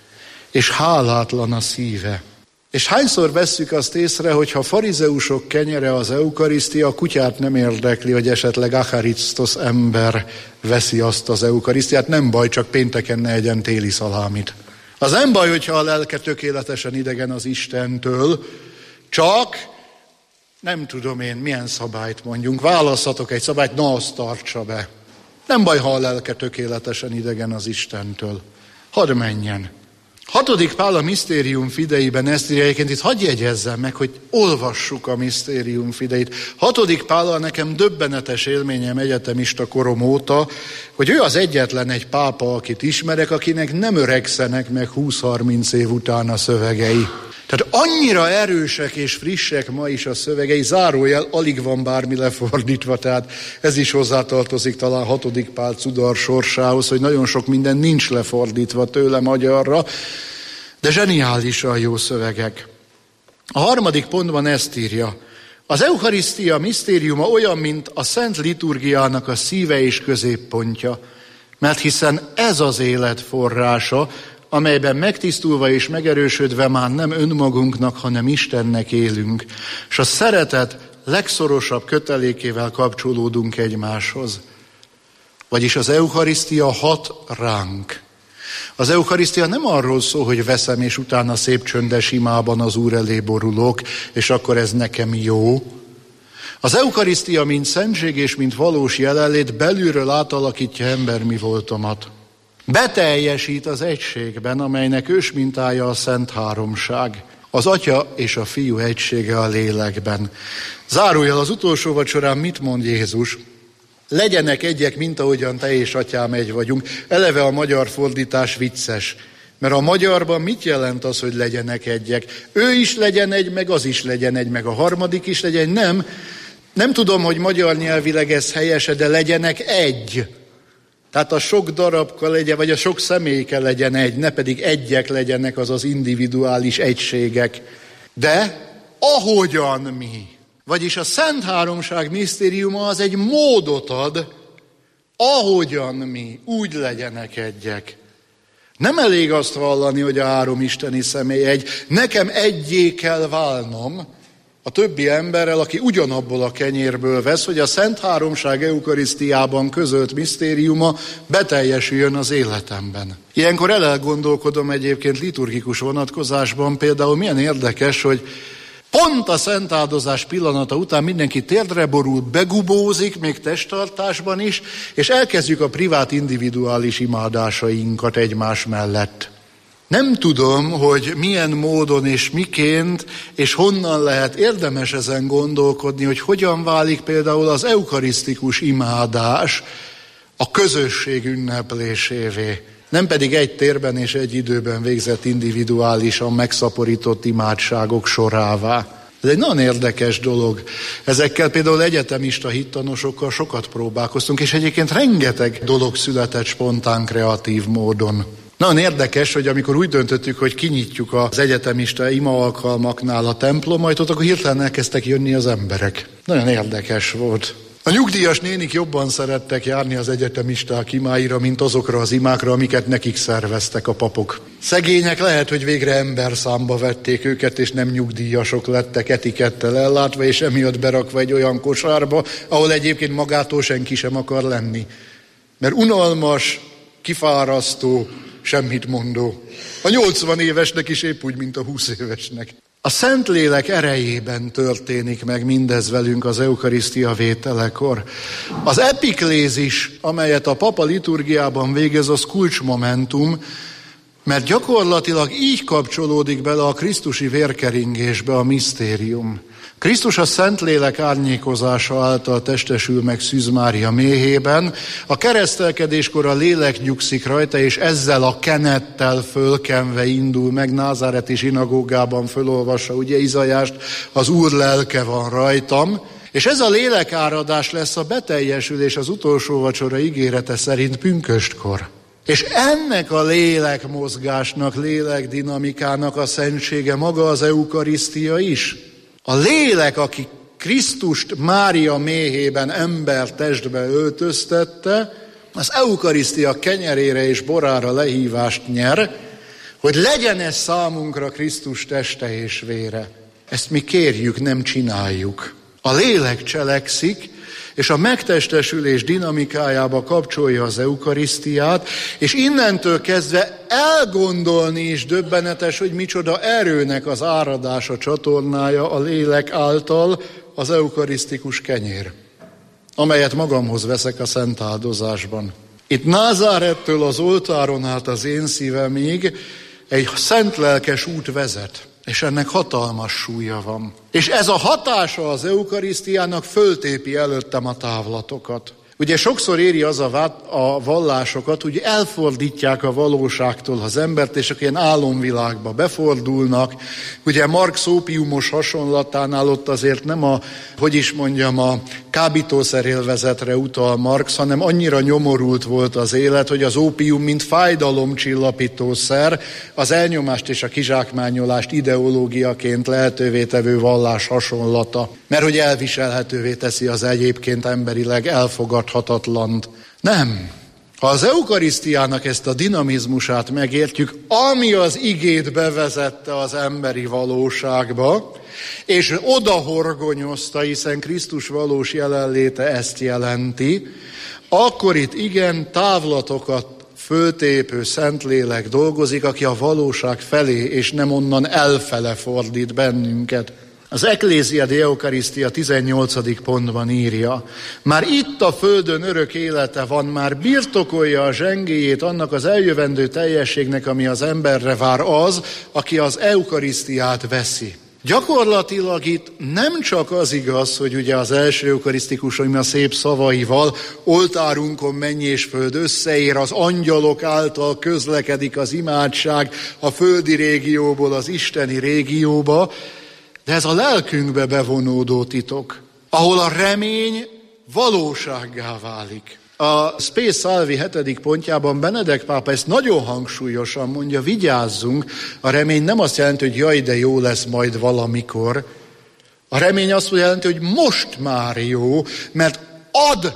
És hálátlan a szíve. És hányszor vesszük azt észre, hogy ha farizeusok kenyere az eukarisztia, a kutyát nem érdekli, hogy esetleg acharisztos ember veszi azt az eukarisztiát, nem baj, csak pénteken ne egyen téli szalámit. Az nem baj, hogyha a lelke tökéletesen idegen az Istentől, csak nem tudom én, milyen szabályt mondjunk, választhatok egy szabályt, na azt tartsa be. Nem baj, ha a lelke tökéletesen idegen az Istentől. Hadd menjen. Hatodik Pál a Mysterium Fideiben ezt írja, egyébként itt hadd jegyezzem meg, hogy olvassuk a Mysterium Fideit. Hatodik Pállal nekem döbbenetes élményem egyetemista korom óta, hogy ő az egyetlen egy pápa, akit ismerek, akinek nem öregszenek meg húsz-harminc év után a szövegei. Tehát annyira erősek és frissek ma is a szövegei, zárójel, alig van bármi lefordítva, tehát ez is hozzátartozik talán hatodik Pál Cudar sorsához, hogy nagyon sok minden nincs lefordítva tőle magyarra, de zseniálisan jó szövegek. A harmadik pontban ezt írja: az eucharisztia misztériuma olyan, mint a szent liturgiának a szíve és középpontja, mert hiszen ez az élet forrása, amelyben megtisztulva és megerősödve már nem önmagunknak, hanem Istennek élünk, és a szeretet legszorosabb kötelékével kapcsolódunk egymáshoz. Vagyis az eucharisztia hat ránk. Az eucharisztia nem arról szól, hogy veszem, és utána szép csöndes imában az Úr elé borulok, és akkor ez nekem jó. Az eucharisztia, mint szentség és mint valós jelenlét belülről átalakítja ember mi voltomat. Beteljesít az egységben, amelynek ősmintája a Szent Háromság. Az Atya és a Fiú egysége a lélekben. Zárójel, az utolsó vacsorán mit mond Jézus? Legyenek egyek, mint ahogyan te és atyám egy vagyunk. Eleve a magyar fordítás vicces. Mert a magyarban mit jelent az, hogy legyenek egyek? Ő is legyen egy, meg az is legyen egy, meg a harmadik is legyen. Nem, nem tudom, hogy magyar nyelvileg ez helyese, de legyenek egy. Tehát a sok darabka legyen, vagy a sok személyke legyen egy, ne pedig egyek legyenek, azaz individuális egységek. De ahogyan mi. Vagyis a Szent Háromság misztériuma az egy módot ad, ahogyan mi, úgy legyenek egyek. Nem elég azt vallani, hogy a három isteni személy egy. Nekem egyé kell válnom a többi emberrel, aki ugyanabból a kenyérből vesz, hogy a Szent Háromság eukarisztiában közölt misztériuma beteljesüljön az életemben. Ilyenkor elgondolkodom egyébként liturgikus vonatkozásban, például milyen érdekes, hogy pont a szentáldozás pillanata után mindenki térdre borul, begubózik, még testtartásban is, és elkezdjük a privát individuális imádásainkat egymás mellett. Nem tudom, hogy milyen módon és miként, és honnan lehet érdemes ezen gondolkodni, hogy hogyan válik például az eukarisztikus imádás a közösség ünneplésévé. Nem pedig egy térben és egy időben végzett individuálisan megszaporított imádságok sorává. Ez egy nagyon érdekes dolog. Ezekkel például egyetemista hittanosokkal sokat próbálkoztunk, és egyébként rengeteg dolog született spontán, kreatív módon. Nagyon érdekes, hogy amikor úgy döntöttük, hogy kinyitjuk az egyetemista ima alkalmaknál a templomot, ott akkor hirtelen elkezdtek jönni az emberek. Nagyon érdekes volt. A nyugdíjas nénik jobban szerettek járni az egyetemisták imáira, mint azokra az imákra, amiket nekik szerveztek a papok. Szegények lehet, hogy végre emberszámba vették őket, és nem nyugdíjasok lettek etikettel ellátva, és emiatt berakva egy olyan kosárba, ahol egyébként magától senki sem akar lenni. Mert unalmas, kifárasztó, semmit mondó. A nyolcvan évesnek is épp úgy, mint a húsz évesnek. A Szentlélek erejében történik meg mindez velünk az eukarisztia vételekor. Az epiklézis, amelyet a papa liturgiában végez, az kulcsmomentum, mert gyakorlatilag így kapcsolódik bele a krisztusi vérkeringésbe a misztérium. Krisztus a Szentlélek árnyékozása által testesül meg Szűz Mária méhében, a keresztelkedéskor a lélek nyugszik rajta, és ezzel a kenettel fölkenve indul meg, názáreti zsinagógában fölolvassa ugye Izajást, az Úr lelke van rajtam, és ez a lélekáradás lesz a beteljesülés az utolsó vacsora ígérete szerint pünköstkor. És ennek a lélekmozgásnak, lélekdinamikának a szentsége maga az eukarisztia is. A lélek, aki Krisztust Mária méhében ember testbe öltöztette, az eukarisztia kenyerére és borára lehívást nyer, hogy legyen ez számunkra Krisztus teste és vére. Ezt mi kérjük, nem csináljuk. A lélek cselekszik, és a megtestesülés dinamikájába kapcsolja az eukarisztiát, és innentől kezdve elgondolni is döbbenetes, hogy micsoda erőnek az áradása csatornája a lélek által az eukarisztikus kenyér, amelyet magamhoz veszek a szent áldozásban. Itt Názárettől az oltáron át az én szívemig egy szentlelkes út vezet. És ennek hatalmas súlya van. És ez a hatása az eukarisztiának föltépi előttem a távlatokat. Ugye sokszor éri az a, vát, a vallásokat, hogy elfordítják a valóságtól az embert, és akkor ilyen álomvilágba befordulnak. Ugye Marx ópiumos hasonlatánál ott azért nem a, hogy is mondjam, a kábítószerélvezetre utal Marx, hanem annyira nyomorult volt az élet, hogy az ópium, mint fájdalomcsillapítószer, az elnyomást és a kizsákmányolást ideológiaként lehetővé tevő vallás hasonlata. Mert hogy elviselhetővé teszi az egyébként emberileg elfogadhatatlant. Nem. Ha az eukarisztiának ezt a dinamizmusát megértjük, ami az igét bevezette az emberi valóságba, és odahorgonyozta, hiszen Krisztus valós jelenléte ezt jelenti, akkor itt igen távlatokat föltépő Szentlélek dolgozik, aki a valóság felé, és nem onnan elfele fordít bennünket. Az Ecclesia de Eucharistia tizennyolcadik pontban írja, már itt a földön örök élete van, már birtokolja a zsengéjét annak az eljövendő teljességnek, ami az emberre vár az, aki az eukarisztiát veszi. Gyakorlatilag itt nem csak az igaz, hogy ugye az első eukarisztikus, ami a szép szavaival, oltárunkon menny és föld összeér, az angyalok által közlekedik az imádság a földi régióból az isteni régióba, de ez a lelkünkbe bevonódó titok, ahol a remény valósággá válik. A Spe Salvi hetedik pontjában Benedek pápa ezt nagyon hangsúlyosan mondja, vigyázzunk, a remény nem azt jelenti, hogy jaj, de jó lesz majd valamikor. A remény azt jelenti, hogy most már jó, mert ad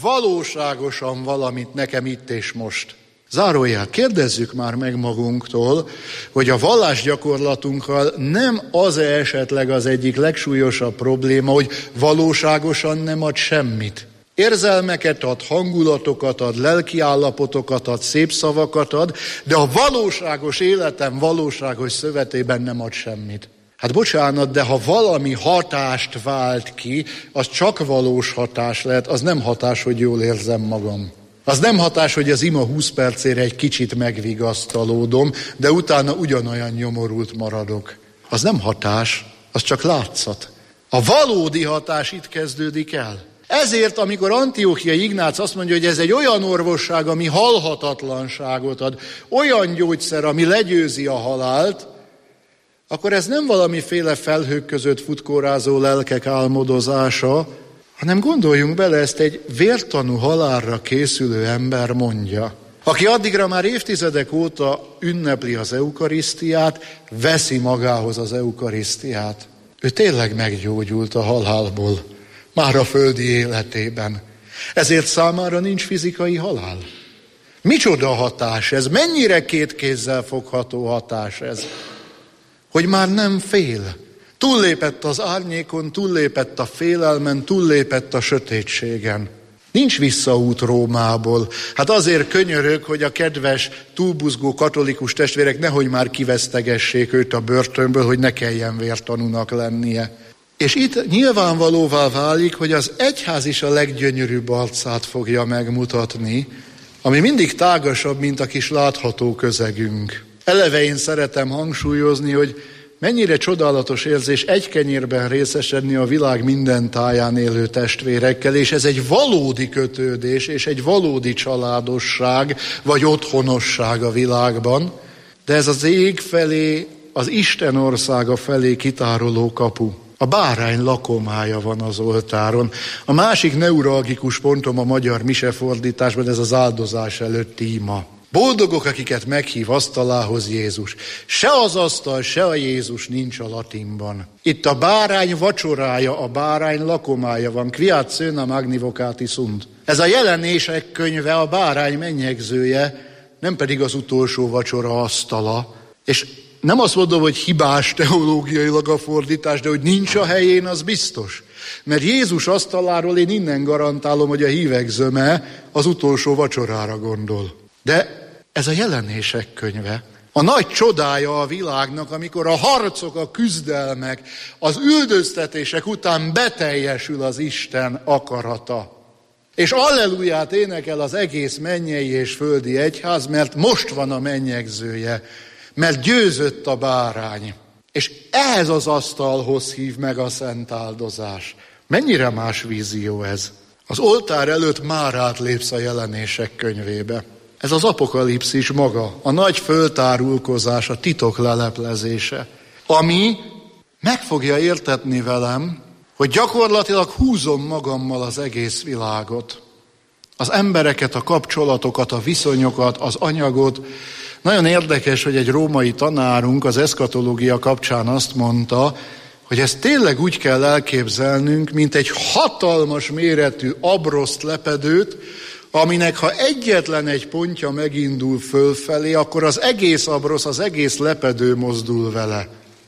valóságosan valamit nekem itt és most. Zárójel, kérdezzük már meg magunktól, hogy a vallásgyakorlatunkkal nem az-e esetleg az egyik legsúlyosabb probléma, hogy valóságosan nem ad semmit. Érzelmeket ad, hangulatokat ad, lelkiállapotokat ad, szép szavakat ad, de a valóságos életem valóságos szövetében nem ad semmit. Hát bocsánat, de ha valami hatást vált ki, az csak valós hatás lehet, az nem hatás, hogy jól érzem magam. Az nem hatás, hogy az ima húsz percére egy kicsit megvigasztalódom, de utána ugyanolyan nyomorult maradok. Az nem hatás, az csak látszat. A valódi hatás itt kezdődik el. Ezért, amikor Antióchiai Ignác azt mondja, hogy ez egy olyan orvosság, ami halhatatlanságot ad, olyan gyógyszer, ami legyőzi a halált, akkor ez nem valamiféle felhők között futkórázó lelkek álmodozása, hanem gondoljunk bele, ezt egy vértanú halálra készülő ember mondja, aki addigra már évtizedek óta ünnepli az eukarisztiát, veszi magához az eukarisztiát. Ő tényleg meggyógyult a halálból, már a földi életében. Ezért számára nincs fizikai halál. Micsoda hatás ez? Mennyire két kézzel fogható hatás ez? Hogy már nem fél. Túllépett az árnyékon, túllépett a félelmen, túllépett a sötétségen. Nincs visszaút Rómából. Hát azért könyörög, hogy a kedves, túlbuzgó katolikus testvérek nehogy már kivesztegessék őt a börtönből, hogy ne kelljen vértanúnak lennie. És itt nyilvánvalóvá válik, hogy az egyház is a leggyönyörűbb arcát fogja megmutatni, ami mindig tágasabb, mint a kis látható közegünk. Eleve én szeretem hangsúlyozni, hogy mennyire csodálatos érzés egy kenyérben részesedni a világ minden táján élő testvérekkel, és ez egy valódi kötődés, és egy valódi családosság, vagy otthonosság a világban, de ez az ég felé, az Isten országa felé kitároló kapu. A bárány lakomája van az oltáron. A másik neuralgikus pontom a magyar misefordításban, ez az áldozás előtti ima. Boldogok, akiket meghív asztalához Jézus. Se az asztal, se a Jézus nincs a latinban. Itt a bárány vacsorája, a bárány lakomája van. Quiat söna magni vocati sunt. Ez a Jelenések könyve, a bárány mennyegzője, nem pedig az utolsó vacsora asztala. És nem azt mondom, hogy hibás teológiailag a fordítás, de hogy nincs a helyén, az biztos. Mert Jézus asztaláról én innen garantálom, hogy a hívek zöme az utolsó vacsorára gondol. De ez a Jelenések könyve. A nagy csodája a világnak, amikor a harcok, a küzdelmek, az üldöztetések után beteljesül az Isten akarata. És alleluját énekel az egész mennyei és földi egyház, mert most van a mennyegzője, mert győzött a bárány. És ehhez az asztalhoz hív meg a szent áldozás. Mennyire más vízió ez? Az oltár előtt már átlépsz a Jelenések könyvébe. Ez az apokalipszis maga, a nagy föltárulkozás, a titok leleplezése, ami meg fogja értetni velem, hogy gyakorlatilag húzom magammal az egész világot. Az embereket, a kapcsolatokat, a viszonyokat, az anyagot. Nagyon érdekes, hogy egy római tanárunk az eszkatológia kapcsán azt mondta, hogy ezt tényleg úgy kell elképzelnünk, mint egy hatalmas méretű abroszt lepedőt, aminek ha egyetlen egy pontja megindul fölfelé, akkor az egész abrosz, az egész lepedő mozdul vele.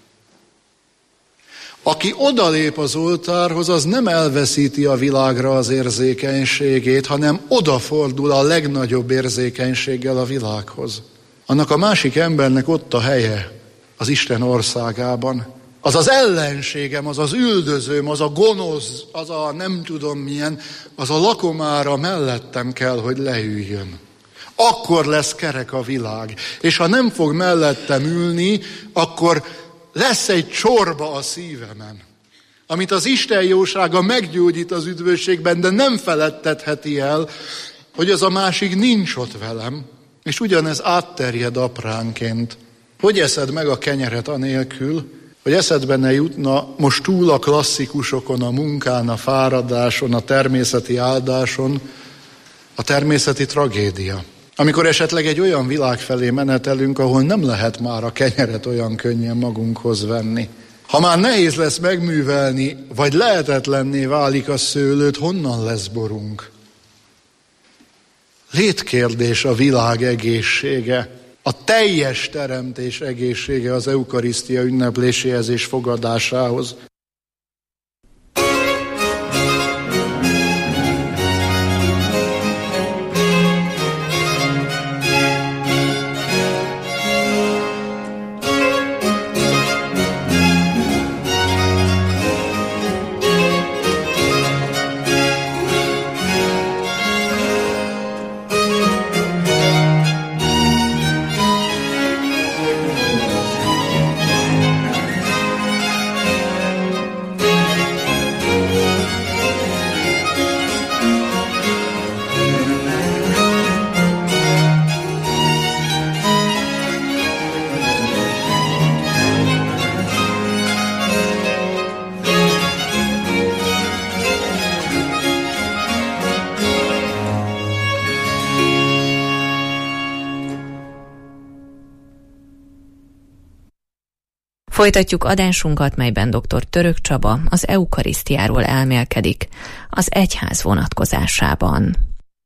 Aki odalép az oltárhoz, az nem elveszíti a világra az érzékenységét, hanem odafordul a legnagyobb érzékenységgel a világhoz. Annak a másik embernek ott a helye az Isten országában. Az az ellenségem, az az üldözőm, az a gonosz, az a nem tudom milyen, az a lakomára mellettem kell, hogy leüljön. Akkor lesz kerek a világ. És ha nem fog mellettem ülni, akkor lesz egy csorba a szívemen, amit az Isten jósága meggyógyít az üdvösségben, de nem feledtetheti el, hogy az a másik nincs ott velem, és ugyanez átterjed apránként. Hogy eszed meg a kenyeret anélkül, hogy eszedbe ne jutna most túl a klasszikusokon, a munkán, a fáradáson, a természeti áldáson, a természeti tragédia. Amikor esetleg egy olyan világ felé menetelünk, ahol nem lehet már a kenyeret olyan könnyen magunkhoz venni. Ha már nehéz lesz megművelni, vagy lehetetlenné válik a szőlőt, honnan lesz borunk? Létkérdés a világ egészsége, a teljes teremtés egészsége az eukarisztia ünnepléséhez és fogadásához. Folytatjuk adásunkat, melyben dr. Török Csaba az eukarisztiáról elmélkedik az egyház vonatkozásában.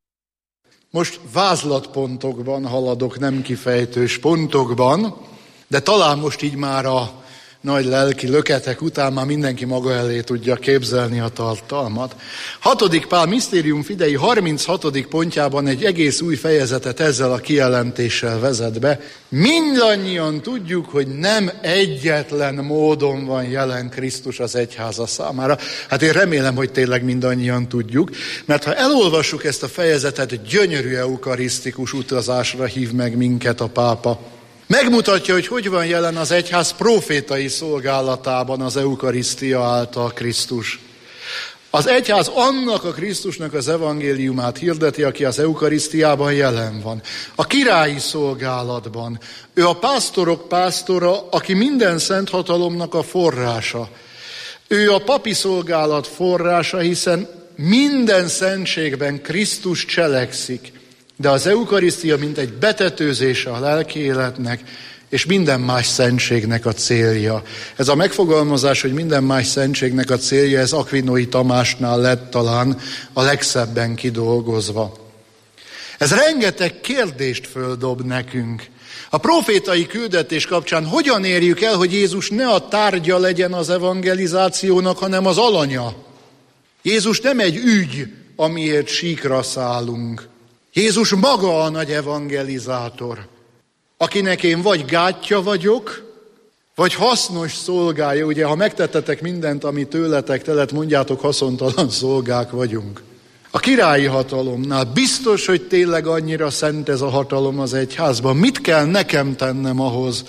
Most vázlatpontokban haladok, nem kifejtős pontokban, de talán most így már a nagy lelki löketek után már mindenki maga elé tudja képzelni a tartalmat. Hatodik Pál Mysterium Fidei harminchatodik pontjában egy egész új fejezetet ezzel a kijelentéssel vezet be. Mindannyian tudjuk, hogy nem egyetlen módon van jelen Krisztus az egyháza számára. Hát én remélem, hogy tényleg mindannyian tudjuk, mert ha elolvassuk ezt a fejezetet, gyönyörű eukarisztikus utazásra hív meg minket a pápa. Megmutatja, hogy hogy van jelen az egyház profétai szolgálatában az eukarisztia által Krisztus. Az egyház annak a Krisztusnak az evangéliumát hirdeti, aki az eukarisztiában jelen van. A királyi szolgálatban. Ő a pásztorok pásztora, aki minden szent hatalomnak a forrása. Ő a papi szolgálat forrása, hiszen minden szentségben Krisztus cselekszik. De az eukarisztia mint egy betetőzése a lelki életnek, és minden más szentségnek a célja. Ez a megfogalmazás, hogy minden más szentségnek a célja, ez Akvinói Tamásnál lett talán a legszebben kidolgozva. Ez rengeteg kérdést földob nekünk. A profétai küldetés kapcsán hogyan érjük el, hogy Jézus ne a tárgya legyen az evangelizációnak, hanem az alanya? Jézus nem egy ügy, amiért síkra szállunk. Jézus maga a nagy evangelizátor, akinek én vagy gátja vagyok, vagy hasznos szolgája. Ugye, ha megtettetek mindent, ami tőletek telet, mondjátok, haszontalan szolgák vagyunk. A királyi hatalomnál biztos, hogy tényleg annyira szent ez a hatalom az egyházban. Mit kell nekem tennem ahhoz,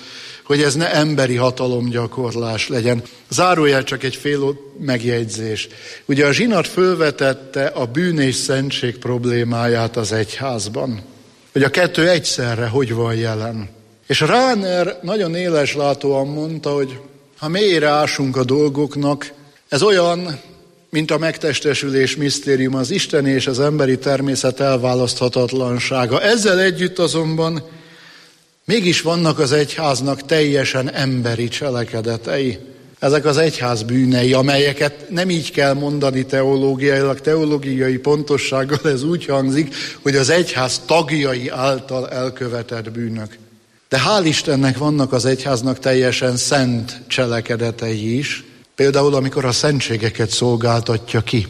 hogy ez ne emberi hatalomgyakorlás legyen. Zárójel csak egy fél megjegyzés. Ugye a zsinat fölvetette a bűn és szentség problémáját az egyházban. Hogy a kettő egyszerre hogy van jelen. És Rahner nagyon éleslátóan mondta, hogy ha mélyre ásunk a dolgoknak, ez olyan, mint a megtestesülés misztérium, az isteni és az emberi természet elválaszthatatlansága. Ezzel együtt azonban mégis vannak az egyháznak teljesen emberi cselekedetei. Ezek az egyház bűnei, amelyeket nem így kell mondani teológiailag, teológiai pontossággal ez úgy hangzik, hogy az egyház tagjai által elkövetett bűnök. De hál' Istennek vannak az egyháznak teljesen szent cselekedetei is, például amikor a szentségeket szolgáltatja ki.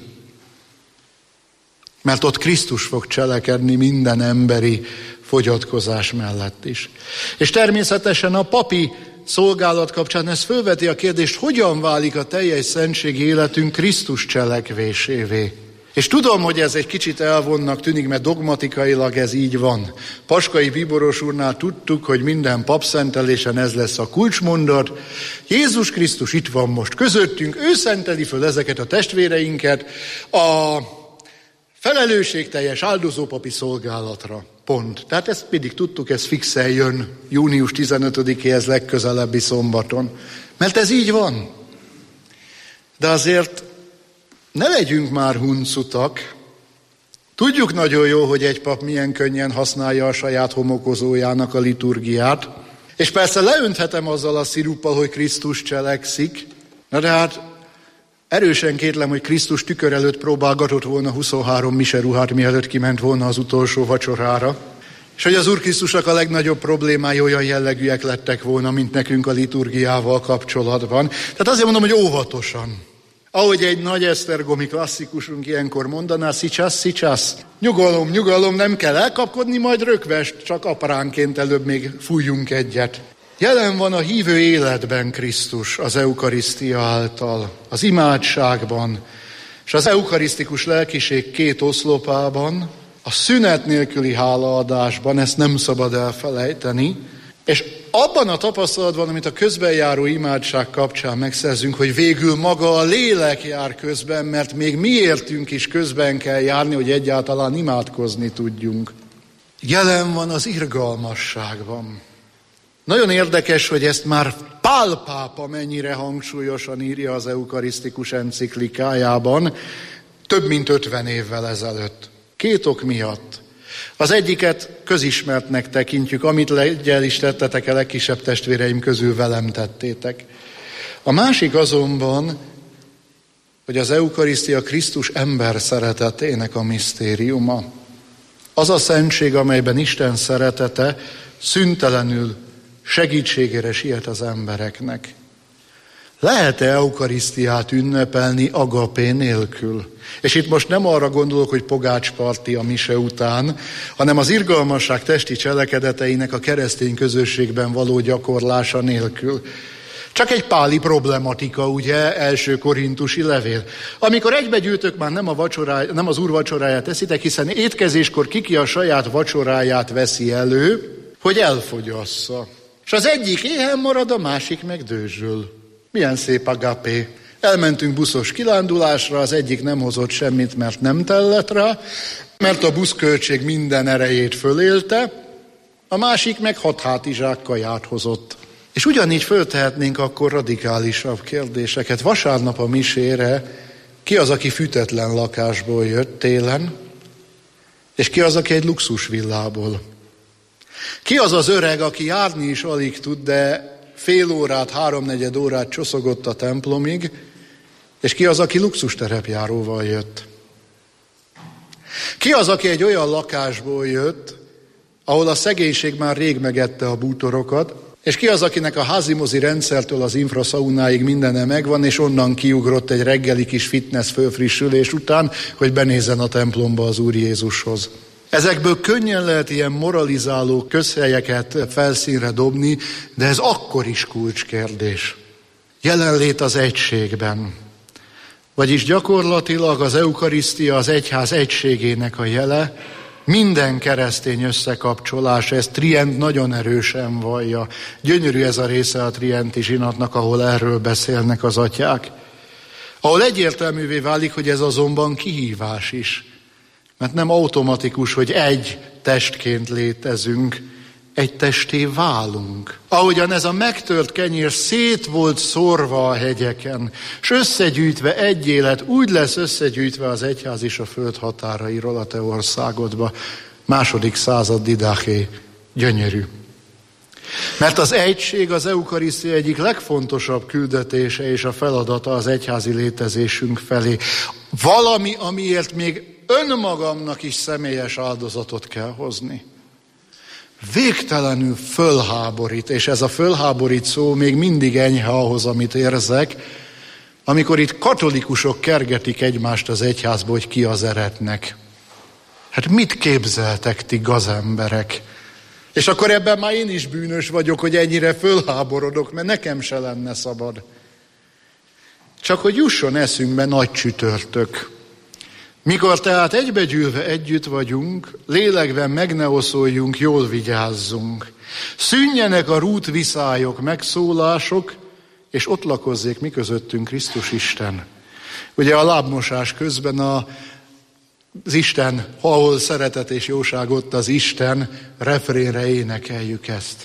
Mert ott Krisztus fog cselekedni minden emberi fogyatkozás mellett is. És természetesen a papi szolgálat kapcsán ez fölveti a kérdést, hogyan válik a teljes szentségi életünk Krisztus cselekvésévé. És tudom, hogy ez egy kicsit elvonnak tűnik, mert dogmatikailag ez így van. Paskai Bíboros úrnál tudtuk, hogy minden papszentelésen ez lesz a kulcsmondat. Jézus Krisztus itt van most közöttünk, ő szenteli föl ezeket a testvéreinket a felelősségteljes áldozópapi szolgálatra. Pont. Tehát ezt mindig tudtuk, ez fixen jön június tizenötödikéhez legközelebbi szombaton. Mert ez így van. De azért ne legyünk már huncutak. Tudjuk nagyon jó, hogy egy pap milyen könnyen használja a saját homokozójának a liturgiát. És persze leönthetem azzal a sziruppal, hogy Krisztus cselekszik. Na de hát erősen kétlem, hogy Krisztus tükör előtt próbálgatott volna huszonhárom miseruhát, mielőtt kiment volna az utolsó vacsorára. És hogy az Úr Krisztusnak a legnagyobb problémái olyan jellegűek lettek volna, mint nekünk a liturgiával kapcsolatban. Tehát azért mondom, hogy óvatosan. Ahogy egy nagy esztergomi klasszikusunk ilyenkor mondaná, szicsász, szicsász. Nyugalom, nyugalom, nem kell elkapkodni, majd rökvest, csak apránként előbb még fújjunk egyet. Jelen van a hívő életben Krisztus az eukarisztia által, az imádságban, és az eukarisztikus lelkiség két oszlopában, a szünet nélküli hálaadásban, ezt nem szabad elfelejteni, és abban a tapasztalatban, amit a közbenjáró imádság kapcsán megszerzünk, hogy végül maga a lélek jár közben, mert még mi értünk is közben kell járni, hogy egyáltalán imádkozni tudjunk. Jelen van az irgalmasságban. Nagyon érdekes, hogy ezt már Pál pápa mennyire hangsúlyosan írja az eukarisztikus enciklikájában, több mint ötven évvel ezelőtt. Két ok miatt. Az egyiket közismertnek tekintjük, amit legyen is tettetek a legkisebb testvéreim közül velem tettétek. A másik azonban, hogy az eukarisztia Krisztus ember szeretetének a misztériuma. Az a szentség, amelyben Isten szeretete szüntelenül segítségére siet az embereknek. Lehet-e eukarisztiát ünnepelni agapé nélkül? És itt most nem arra gondolok, hogy pogácsparti a mise után, hanem az irgalmasság testi cselekedeteinek a keresztény közösségben való gyakorlása nélkül. Csak egy páli problematika, ugye, első korintusi levél. Amikor egybegyűjtök, már nem, a vacsoráj, nem az úr vacsoráját eszitek, hiszen étkezéskor kiki a saját vacsoráját veszi elő, hogy elfogyassza. És az egyik éhen marad, a másik meg dőzsöl. Milyen szép agapé. Elmentünk buszos kirándulásra, az egyik nem hozott semmit, mert nem tellett rá, mert a buszköltség minden erejét fölélte, a másik meg hat hátizsák kaját hozott. És ugyanígy föltehetnénk akkor radikálisabb kérdéseket. Vasárnap a misére ki az, aki fűtetlen lakásból jött télen, és ki az, aki egy luxusvillából? Ki az az öreg, aki járni is alig tud, de fél órát, háromnegyed órát csoszogott a templomig, és ki az, aki luxusterepjáróval jött? Ki az, aki egy olyan lakásból jött, ahol a szegénység már rég megette a bútorokat, és ki az, akinek a házimozi rendszertől az infraszaunáig mindene megvan, és onnan kiugrott egy reggeli kis fitness fölfrissülés után, hogy benézzen a templomba az Úr Jézushoz. Ezekből könnyen lehet ilyen moralizáló közhelyeket felszínre dobni, de ez akkor is kulcskérdés. Jelenlét az egységben. Vagyis gyakorlatilag az eukarisztia az egyház egységének a jele, minden keresztény összekapcsolása, ezt Trient nagyon erősen vallja. Gyönyörű ez a része a trienti zsinatnak, ahol erről beszélnek az atyák. Ahol egyértelművé válik, hogy ez azonban kihívás is. Mert nem automatikus, hogy egy testként létezünk, egy testé válunk. Ahogyan ez a megtört kenyér szét volt szórva a hegyeken, és összegyűjtve egy élet, úgy lesz összegyűjtve az egyház is a föld határairól a te országodba. Második század Didaché. Gyönyörű. Mert az egység az eukarisztia egyik legfontosabb küldetése és a feladata az egyházi létezésünk felé. Valami, amiért még önmagamnak is személyes áldozatot kell hozni. Végtelenül fölháborít, és ez a fölháborít szó még mindig enyhe ahhoz, amit érzek, amikor itt katolikusok kergetik egymást az egyházba, hogy ki az eretnek. Hát mit képzeltek ti gazemberek? És akkor ebben már én is bűnös vagyok, hogy ennyire fölháborodok, mert nekem se lenne szabad. Csak hogy jusson eszünkbe nagy csütörtök. Mikor tehát egybegyűlve együtt vagyunk, lélegben meg ne oszoljunk, jól vigyázzunk. Szűnjenek a rútviszályok, megszólások, és ott lakozzék mi közöttünk Krisztus Isten. Ugye a lábmosás közben a, az Isten, ahol szeretet és jóság, ott az Isten, refrénre énekeljük ezt.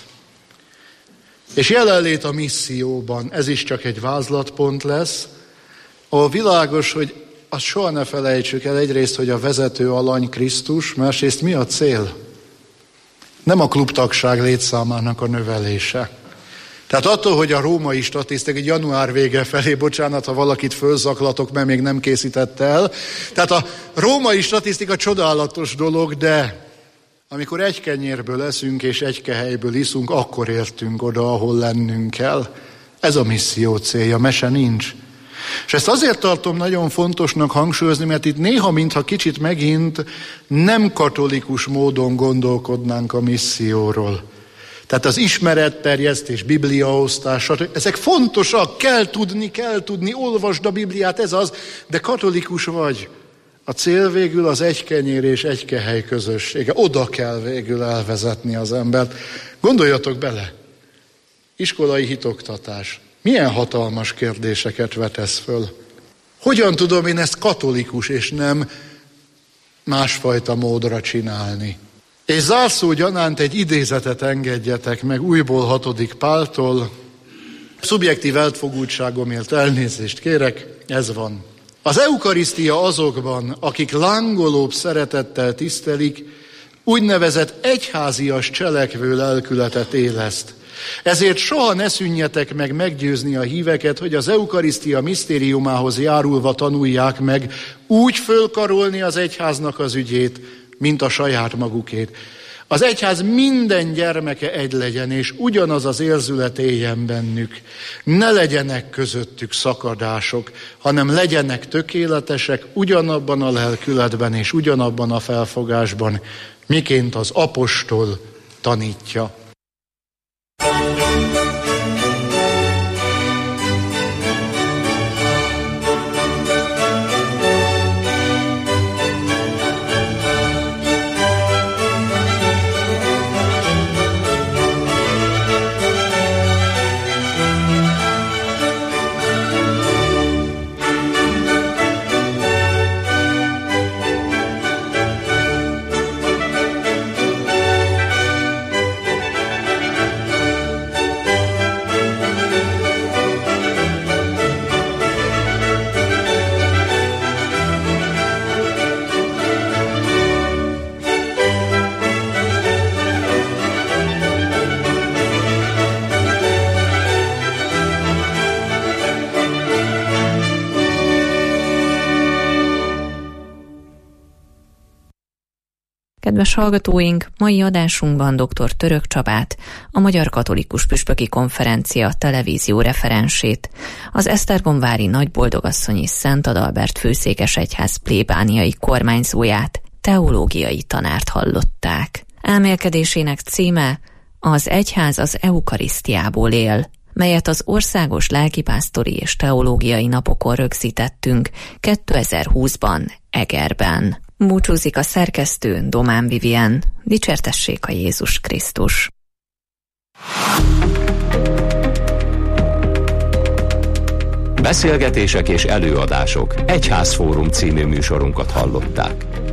És jelenlét a misszióban, ez is csak egy vázlatpont lesz, ahol világos, hogy azt soha ne felejtsük el, egyrészt, hogy a vezető alany Krisztus, másrészt mi a cél? Nem a klubtagság létszámának a növelése. Tehát attól, hogy a római statisztika, egy január vége felé, bocsánat, ha valakit fölzaklatok, mert még nem készítette el. Tehát a római statisztika csodálatos dolog, de amikor egy kenyérből eszünk és egy kehelyből iszunk, akkor értünk oda, ahol lennünk kell. Ez a misszió célja, mese nincs. És ezt azért tartom nagyon fontosnak hangsúlyozni, mert itt néha, mintha kicsit megint nem katolikus módon gondolkodnánk a misszióról. Tehát az ismeretterjesztés, bibliaosztás, ezek fontosak, kell tudni, kell tudni, olvasd a Bibliát, ez az, de katolikus vagy. A cél végül az egy kenyér és egy kehely közössége. Oda kell végül elvezetni az embert. Gondoljatok bele, iskolai hitoktatás. Milyen hatalmas kérdéseket vetesz föl? Hogyan tudom én ezt katolikus és nem másfajta módra csinálni? És zárszó gyanánt egy idézetet engedjetek meg újból hatodik Páltól. Szubjektív elfogultságomért elnézést kérek, ez van. Az eukarisztia azokban, akik lángolóbb szeretettel tisztelik, úgynevezett egyházias cselekvő lelkületet éleszt. Ezért soha ne szűnjetek meg meggyőzni a híveket, hogy az eukarisztia misztériumához járulva tanulják meg úgy fölkarolni az egyháznak az ügyét, mint a saját magukét. Az egyház minden gyermeke egy legyen, és ugyanaz az érzület éljen bennük. Ne legyenek közöttük szakadások, hanem legyenek tökéletesek ugyanabban a lelkületben és ugyanabban a felfogásban, miként az apostol tanítja. Kedves hallgatóink, mai adásunkban dr. Török Csabát, a Magyar Katolikus Püspöki Konferencia televízió referensét, az Esztergomvári Nagyboldogasszonyi Szent Adalbert főszékes egyház plébániai kormányzóját, teológiai tanárt hallották. Elmélkedésének címe Az egyház az eukarisztiából él, melyet az országos lelkipásztori és teológiai napokon rögzítettünk kétezer-húszban Egerben. Búcsúzik a szerkesztő, Domán Vivien. Dicsértessék a Jézus Krisztus. Beszélgetések és előadások Egyházfórum című műsorunkat hallották.